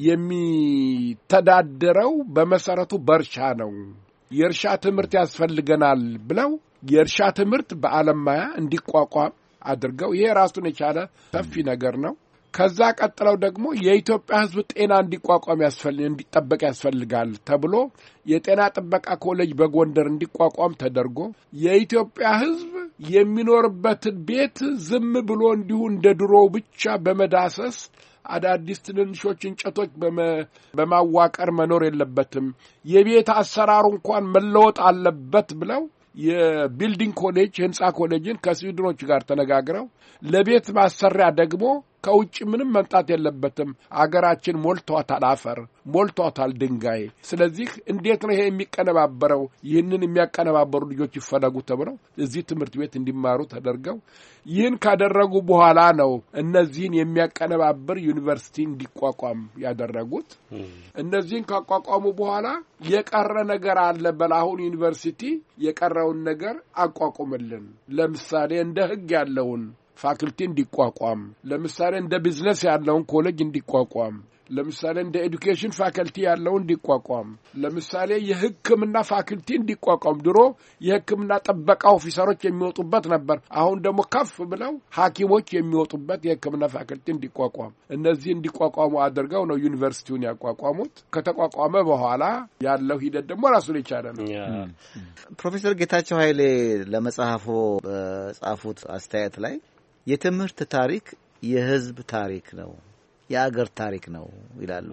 የሚተዳደረው በመሰረቱ በእርሻ ነው። የእርሻ ትምህርት ያስፈልገናል ብለው የእርሻ ትምህርት በአለማያ እንዲቋቋም አድርገው ይሄ ራሱን የቻለ ሰፊ ነገር ነው። ከዛ ቀጥለው ደግሞ የኢትዮጵያ ሕዝብ ጤና እንዲቋቋም እንዲጠበቅ ያስፈልጋል ተብሎ የጤና ጥበቃ ኮሌጅ በጎንደር እንዲቋቋም ተደርጎ የኢትዮጵያ ሕዝብ የሚኖርበትን ቤት ዝም ብሎ እንዲሁ እንደ ድሮው ብቻ በመዳሰስ አዳዲስ ትንንሾች እንጨቶች በማዋቀር መኖር የለበትም። የቤት አሰራሩ እንኳን መለወጥ አለበት ብለው የቢልዲንግ ኮሌጅ ህንጻ ኮሌጅን ከስዊድኖች ጋር ተነጋግረው ለቤት ማሰሪያ ደግሞ ከውጭ ምንም መምጣት የለበትም፣ አገራችን ሞልቷታል፣ አፈር ሞልቷታል፣ ድንጋይ። ስለዚህ እንዴት ነው ይሄ የሚቀነባበረው? ይህንን የሚያቀነባበሩ ልጆች ይፈለጉ ተብለው እዚህ ትምህርት ቤት እንዲማሩ ተደርገው ይህን ካደረጉ በኋላ ነው እነዚህን የሚያቀነባብር ዩኒቨርሲቲ እንዲቋቋም ያደረጉት። እነዚህን ካቋቋሙ በኋላ የቀረ ነገር አለ፣ በላሁን ዩኒቨርሲቲ የቀረውን ነገር አቋቁምልን። ለምሳሌ እንደ ህግ ያለውን ፋክልቲ እንዲቋቋም፣ ለምሳሌ እንደ ቢዝነስ ያለውን ኮሌጅ እንዲቋቋም፣ ለምሳሌ እንደ ኤዱኬሽን ፋክልቲ ያለውን እንዲቋቋም፣ ለምሳሌ የሕክምና ፋክልቲ እንዲቋቋም። ድሮ የሕክምና ጥበቃ ኦፊሰሮች የሚወጡበት ነበር። አሁን ደግሞ ከፍ ብለው ሐኪሞች የሚወጡበት የሕክምና ፋክልቲ እንዲቋቋም፣ እነዚህ እንዲቋቋሙ አድርገው ነው ዩኒቨርሲቲውን ያቋቋሙት። ከተቋቋመ በኋላ ያለው ሂደት ደግሞ ራሱን የቻለ ነው። ፕሮፌሰር ጌታቸው ኃይሌ ለመጽሐፎ በጻፉት አስተያየት ላይ የትምህርት ታሪክ የህዝብ ታሪክ ነው፣ የአገር ታሪክ ነው ይላሉ።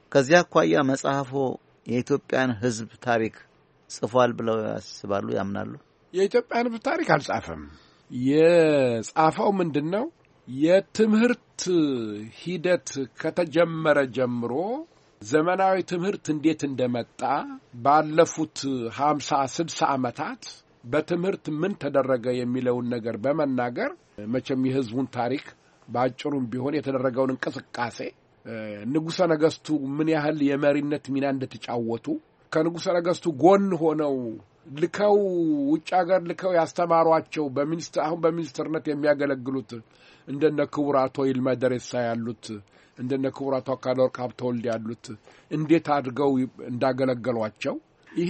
ከዚያ አኳያ መጽሐፎ የኢትዮጵያን ሕዝብ ታሪክ ጽፏል ብለው ያስባሉ ያምናሉ? የኢትዮጵያን ሕዝብ ታሪክ አልጻፈም። የጻፈው ምንድነው? የትምህርት ሂደት ከተጀመረ ጀምሮ ዘመናዊ ትምህርት እንዴት እንደመጣ ባለፉት 50-60 ዓመታት በትምህርት ምን ተደረገ የሚለውን ነገር በመናገር መቼም የሕዝቡን ታሪክ በአጭሩም ቢሆን የተደረገውን እንቅስቃሴ ንጉሠ ነገሥቱ ምን ያህል የመሪነት ሚና እንደተጫወቱ ከንጉሠ ነገሥቱ ጎን ሆነው ልከው ውጭ ሀገር ልከው ያስተማሯቸው አሁን በሚኒስትርነት የሚያገለግሉት እንደነ ክቡር አቶ ይልማ ደሬሳ ያሉት እንደነ ክቡር አቶ አካለወርቅ ሀብተወልድ ያሉት እንዴት አድርገው እንዳገለገሏቸው ይሄ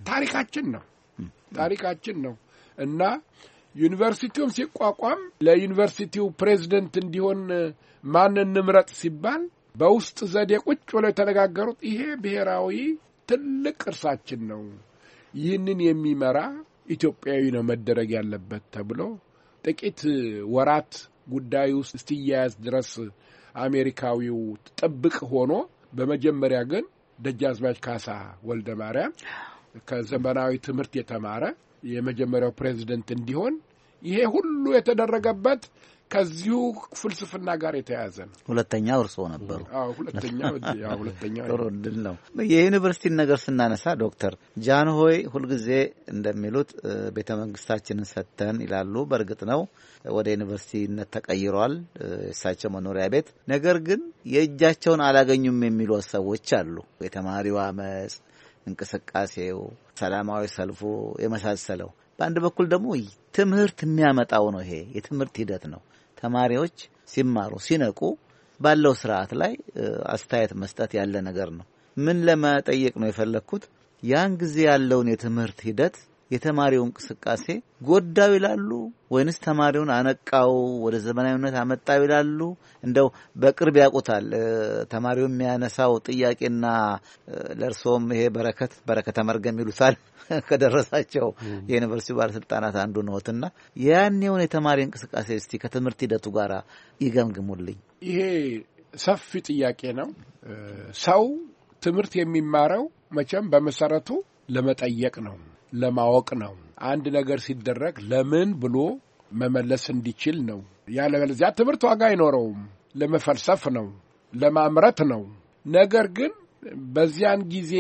ታሪካችን ነው እና ዩኒቨርሲቲውም ሲቋቋም ለዩኒቨርሲቲው ፕሬዝደንት እንዲሆን ማንን እንምረጥ ሲባል በውስጥ ዘዴ ቁጭ ብለው የተነጋገሩት ይሄ ብሔራዊ ትልቅ ቅርሳችን ነው፣ ይህንን የሚመራ ኢትዮጵያዊ ነው መደረግ ያለበት ተብሎ ጥቂት ወራት ጉዳዩ እስኪያያዝ ድረስ አሜሪካዊው ጥብቅ ሆኖ በመጀመሪያ ግን ደጃዝማች ካሳ ወልደ ማርያም ከዘመናዊ ትምህርት የተማረ የመጀመሪያው ፕሬዝደንት እንዲሆን ይሄ ሁሉ የተደረገበት ከዚሁ ፍልስፍና ጋር የተያያዘ ነው። ሁለተኛው እርስዎ ነበሩ። ሁለተኛው ጥሩ ድል ነው። የዩኒቨርሲቲን ነገር ስናነሳ ዶክተር ጃንሆይ ሁልጊዜ እንደሚሉት ቤተ መንግስታችንን ሰጥተን ይላሉ። በእርግጥ ነው ወደ ዩኒቨርሲቲነት ተቀይሯል እሳቸው መኖሪያ ቤት። ነገር ግን የእጃቸውን አላገኙም የሚሉ ሰዎች አሉ። የተማሪው አመጽ እንቅስቃሴው፣ ሰላማዊ ሰልፉ የመሳሰለው በአንድ በኩል ደግሞ ትምህርት የሚያመጣው ነው። ይሄ የትምህርት ሂደት ነው። ተማሪዎች ሲማሩ ሲነቁ ባለው ስርዓት ላይ አስተያየት መስጠት ያለ ነገር ነው። ምን ለማጠየቅ ነው የፈለኩት ያን ጊዜ ያለውን የትምህርት ሂደት የተማሪው እንቅስቃሴ ጎዳው ይላሉ ወይንስ ተማሪውን አነቃው ወደ ዘመናዊነት አመጣው ይላሉ? እንደው በቅርብ ያውቁታል ተማሪው የሚያነሳው ጥያቄና ለርሶም ይሄ በረከተ መርገም ይሉታል ከደረሳቸው የዩኒቨርሲቲ ባለስልጣናት አንዱ ነውትና ያኔውን የተማሪ እንቅስቃሴ እስቲ ከትምህርት ሂደቱ ጋር ይገምግሙልኝ። ይሄ ሰፊ ጥያቄ ነው። ሰው ትምህርት የሚማረው መቼም በመሰረቱ ለመጠየቅ ነው፣ ለማወቅ ነው። አንድ ነገር ሲደረግ ለምን ብሎ መመለስ እንዲችል ነው። ያለበለዚያ ትምህርት ዋጋ አይኖረውም። ለመፈልሰፍ ነው፣ ለማምረት ነው። ነገር ግን በዚያን ጊዜ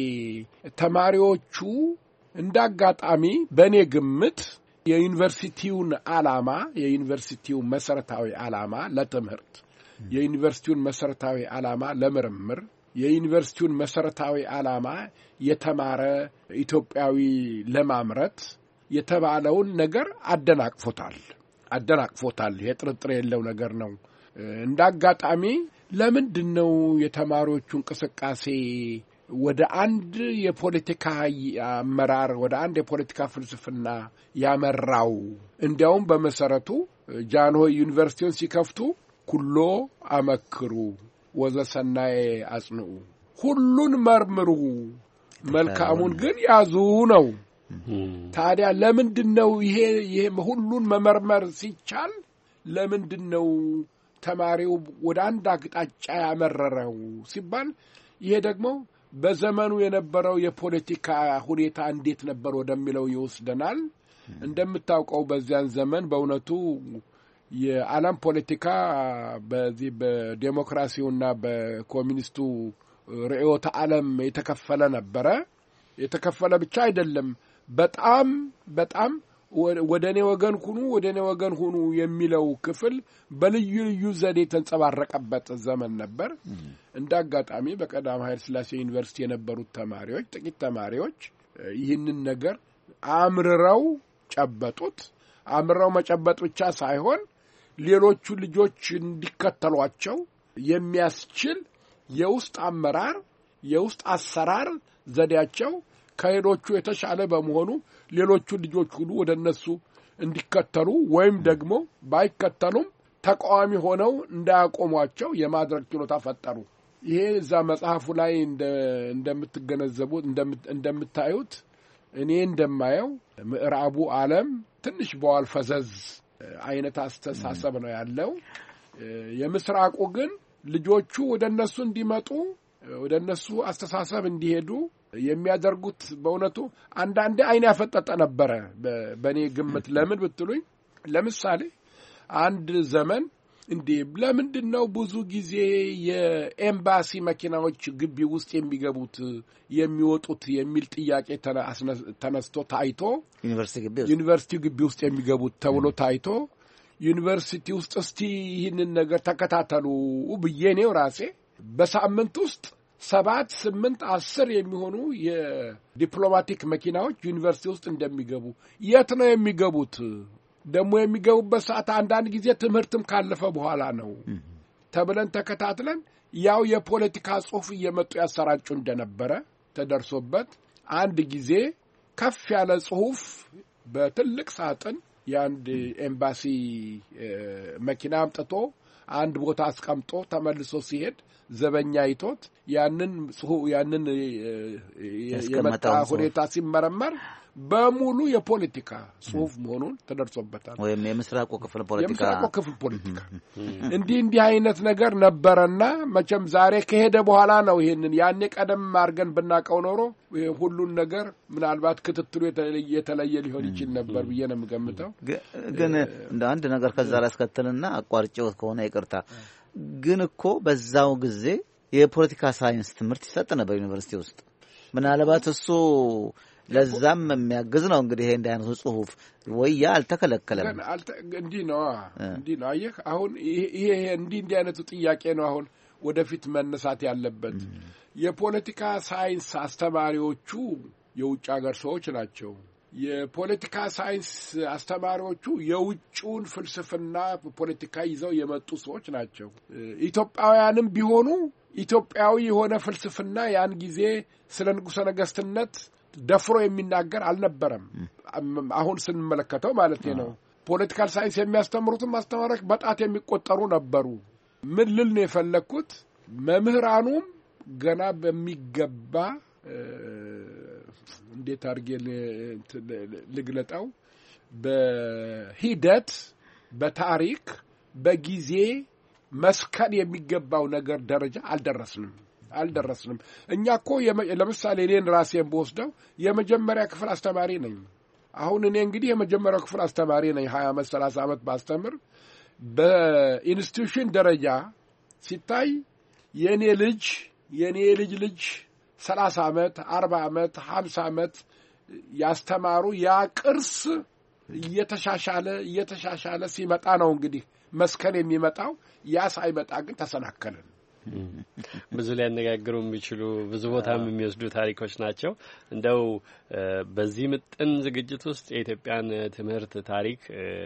ተማሪዎቹ እንዳጋጣሚ በእኔ ግምት የዩኒቨርሲቲውን ዓላማ የዩኒቨርሲቲውን መሰረታዊ ዓላማ ለትምህርት፣ የዩኒቨርሲቲውን መሰረታዊ ዓላማ ለምርምር፣ የዩኒቨርሲቲውን መሰረታዊ ዓላማ የተማረ ኢትዮጵያዊ ለማምረት የተባለውን ነገር አደናቅፎታል። ይሄ ጥርጥር የለው ነገር ነው። እንዳጋጣሚ ለምንድን ነው የተማሪዎቹ እንቅስቃሴ ወደ አንድ የፖለቲካ አመራር ወደ አንድ የፖለቲካ ፍልስፍና ያመራው? እንዲያውም በመሰረቱ ጃንሆይ ዩኒቨርሲቲውን ሲከፍቱ ኩሎ አመክሩ ወዘሰናዬ አጽንዑ፣ ሁሉን መርምሩ መልካሙን ግን ያዙ ነው። ታዲያ ለምንድን ነው ይሄ ሁሉን መመርመር ሲቻል ለምንድን ነው ተማሪው ወደ አንድ አቅጣጫ ያመረረው ሲባል ይሄ ደግሞ በዘመኑ የነበረው የፖለቲካ ሁኔታ እንዴት ነበር ወደሚለው ይወስደናል። እንደምታውቀው በዚያን ዘመን በእውነቱ የዓለም ፖለቲካ በዚህ በዲሞክራሲውና በኮሚኒስቱ ርዕዮተ ዓለም የተከፈለ ነበረ። የተከፈለ ብቻ አይደለም፣ በጣም ወደኔ ወገን ሁኑ የሚለው ክፍል በልዩ ልዩ ዘዴ ተንጸባረቀበት ዘመን ነበር። እንዳጋጣሚ በቀዳማዊ ኃይለ ሥላሴ ዩኒቨርሲቲ የነበሩት ተማሪዎች ጥቂት ተማሪዎች ይህንን ነገር አምርረው ጨበጡት። አምርረው መጨበጥ ብቻ ሳይሆን ሌሎቹ ልጆች እንዲከተሏቸው የሚያስችል የውስጥ አመራር የውስጥ አሰራር ዘዴያቸው ከሌሎቹ የተሻለ በመሆኑ ሌሎቹ ልጆች ሁሉ ወደ እነሱ እንዲከተሉ ወይም ደግሞ ባይከተሉም ተቃዋሚ ሆነው እንዳያቆሟቸው የማድረግ ችሎታ ፈጠሩ። ይሄ እዛ መጽሐፉ ላይ እንደምትገነዘቡት እንደምታዩት እኔ እንደማየው ምዕራቡ ዓለም ትንሽ በዋል ፈዘዝ አይነት አስተሳሰብ ነው ያለው። የምስራቁ ግን ልጆቹ ወደ እነሱ እንዲመጡ ወደ እነሱ አስተሳሰብ እንዲሄዱ የሚያደርጉት በእውነቱ አንዳንዴ አይን ያፈጠጠ ነበረ በእኔ ግምት። ለምን ብትሉኝ ለምሳሌ አንድ ዘመን እንዴ ለምንድነው ብዙ ጊዜ የኤምባሲ መኪናዎች ግቢ ውስጥ የሚወጡት የሚል ጥያቄ ተነስቶ ታይቶ ዩኒቨርሲቲ ግቢ ውስጥ የሚገቡት ተብሎ ታይቶ ዩኒቨርሲቲ ውስጥ እስቲ ይህንን ነገር ተከታተሉ ብዬ ነው ራሴ በሳምንት ውስጥ 7 8 10 የሚሆኑ የዲፕሎማቲክ መኪናዎች ዩኒቨርሲቲ ውስጥ እንደሚገቡ የት ነው የሚገቡት ደግሞ የሚገቡበት ሰዓት አንዳንድ ጊዜ ትምህርትም ካለፈ በኋላ ነው ተብለን ተከታትለን ያው የፖለቲካ ጽሑፍ እየመጡ ያሰራጩ እንደነበረ ተደርሶበት አንድ ጊዜ ከፍ ያለ ጽሑፍ በትልቅ ሳጥን የአንድ ኤምባሲ መኪና አምጥቶ አንድ ቦታ አስቀምጦ ተመልሶ ሲሄድ ዘበኛ አይቶት ያንን የመጣ ሁኔታ ሲመረመር በሙሉ የፖለቲካ ጽሑፍ መሆኑን ተደርሶበታል። ወይም የምስራቁ ክፍል ፖለቲካ እንዲህ አይነት ነገር ነበረና መቼም ዛሬ ከሄደ በኋላ ነው ይሄንን ያኔ ቀደም አድርገን ብናቀው ኖሮ ሁሉን ነገር ምናልባት ክትትሉ የተለየ ሊሆን ይችል ነበር ብዬ ነው የምገምተው። ግን እንደ አንድ ነገር ከዛ ላይ አስከተልና አቋርጬው ከሆነ ይቅርታ። ግን እኮ በዛው ጊዜ የፖለቲካ ሳይንስ ትምህርት ይሰጥ ነበር ዩኒቨርሲቲ ውስጥ። ምናልባት እሱ ለዛም የሚያግዝ ነው እንግዲህ ይሄ እንደ አይነቱ ጽሑፍ ወያ አልተከለከለም። እንዲህ ነው አየህ። አሁን ይሄ እንዲህ አይነቱ ጥያቄ ነው አሁን ወደፊት መነሳት ያለበት። የፖለቲካ ሳይንስ አስተማሪዎቹ የውጭ ሀገር ሰዎች ናቸው። የፖለቲካ ሳይንስ አስተማሪዎቹ የውጭውን ፍልስፍና ፖለቲካ ይዘው የመጡ ሰዎች ናቸው። ኢትዮጵያውያንም ቢሆኑ ኢትዮጵያዊ የሆነ ፍልስፍና ያን ጊዜ ስለ ንጉሠ ነገሥትነት ደፍሮ የሚናገር አልነበረም። አሁን ስንመለከተው ማለት ነው። ፖለቲካል ሳይንስ የሚያስተምሩትም አስተማሪዎች በጣት የሚቆጠሩ ነበሩ። ምን ልል ነው የፈለኩት? መምህራኑም ገና በሚገባ እንዴት አድርጌ ልግለጣው፣ በሂደት በታሪክ በጊዜ መስከን የሚገባው ነገር ደረጃ አልደረስንም። እኛ እኮ ለምሳሌ እኔን ራሴን በወስደው የመጀመሪያ ክፍል አስተማሪ ነኝ። አሁን እኔ እንግዲህ የመጀመሪያው ክፍል አስተማሪ ነኝ። 20 ዓመት 30 ዓመት ባስተምር በኢንስቲትዩሽን ደረጃ ሲታይ የኔ ልጅ 30 ዓመት 40 ዓመት 50 ዓመት ያስተማሩ ያ ቅርስ እየተሻሻለ ሲመጣ ነው እንግዲህ መስከን የሚመጣው። ያ ሳይመጣ ግን ተሰናከለን። ብዙ ሊያነጋግሩ የሚችሉ ብዙ ቦታም የሚወስዱ ታሪኮች ናቸው። እንደው በዚህ ምጥን ዝግጅት ውስጥ የኢትዮጵያን ትምህርት ታሪክ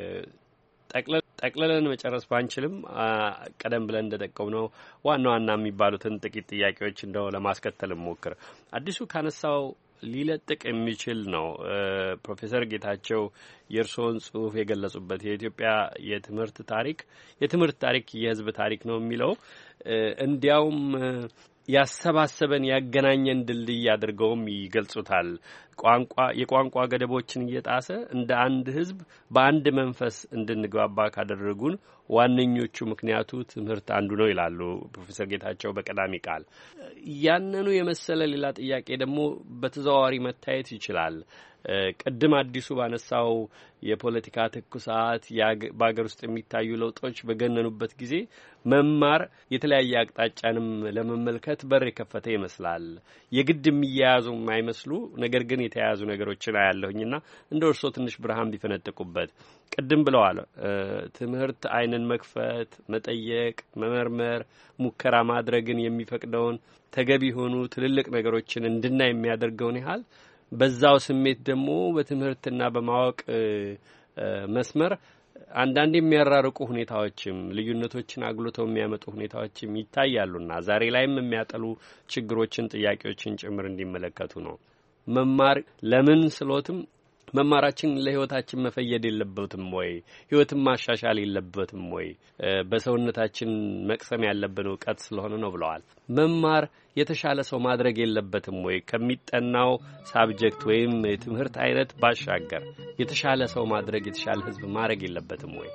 ጠቅልለን መጨረስ ባንችልም ቀደም ብለን እንደጠቀምነው ዋና ዋና የሚባሉትን ጥቂት ጥያቄዎች እንደው ለማስከተል ሞክር። አዲሱ ካነሳው ሊለጥቅ የሚችል ነው። ፕሮፌሰር ጌታቸው የእርስዎን ጽሑፍ የገለጹበት የኢትዮጵያ የትምህርት ታሪክ የሕዝብ ታሪክ ነው የሚለው እንዲያውም ያሰባሰበን ያገናኘን ድልድይ አድርገውም ይገልጹታል። የቋንቋ ገደቦችን እየጣሰ እንደ አንድ ሕዝብ በአንድ መንፈስ እንድንግባባ ካደረጉን ዋነኞቹ ምክንያቱ ትምህርት አንዱ ነው ይላሉ ፕሮፌሰር ጌታቸው በቀዳሚ ቃል። ያንኑ የመሰለ ሌላ ጥያቄ ደግሞ በተዘዋዋሪ መታየት ይችላል። ቅድም አዲሱ ባነሳው የፖለቲካ ትኩሳት በአገር ውስጥ የሚታዩ ለውጦች በገነኑበት ጊዜ መማር የተለያየ አቅጣጫንም ለመመልከት በር የከፈተ ይመስላል። የግድ የሚያያዙ የማይመስሉ ነገር ግን የተያያዙ ነገሮችን አያለሁኝና እንደ እርሶ ትንሽ ብርሃን ቢፈነጥቁበት። ቅድም ብለዋል ትምህርት ዓይንን መክፈት፣ መጠየቅ፣ መመርመር፣ ሙከራ ማድረግን የሚፈቅደውን ተገቢ የሆኑ ትልልቅ ነገሮችን እንድናይ የሚያደርገውን ያህል በዛው ስሜት ደግሞ በትምህርትና በማወቅ መስመር አንዳንድ የሚያራርቁ ሁኔታዎችም ልዩነቶችን አጉልተው የሚያመጡ ሁኔታዎችም ይታያሉና ዛሬ ላይም የሚያጠሉ ችግሮችን፣ ጥያቄዎችን ጭምር እንዲመለከቱ ነው። መማር ለምን ስሎትም መማራችን ለሕይወታችን መፈየድ የለበትም ወይ? ሕይወትን ማሻሻል የለበትም ወይ? በሰውነታችን መቅሰም ያለብን እውቀት ስለሆነ ነው ብለዋል። መማር የተሻለ ሰው ማድረግ የለበትም ወይ? ከሚጠናው ሳብጀክት ወይም የትምህርት አይነት ባሻገር የተሻለ ሰው ማድረግ የተሻለ ሕዝብ ማድረግ የለበትም ወይ?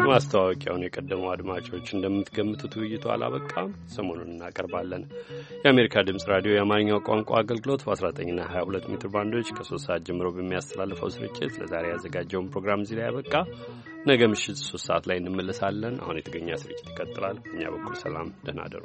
ማስተዋወቂያውን የቀደሙ አድማጮች እንደምትገምቱት ውይይቱ አላበቃም። ሰሞኑን እናቀርባለን። የአሜሪካ ድምፅ ራዲዮ የአማርኛው ቋንቋ አገልግሎት በ19ና 22 ሜትር ባንዶች ከ3 ሰዓት ጀምሮ በሚያስተላልፈው ስርጭት ለዛሬ ያዘጋጀውን ፕሮግራም እዚህ ላይ ያበቃ። ነገ ምሽት 3 ሰዓት ላይ እንመለሳለን። አሁን የትግርኛ ስርጭት ይቀጥላል። እኛ በኩል ሰላም፣ ደህና እደሩ።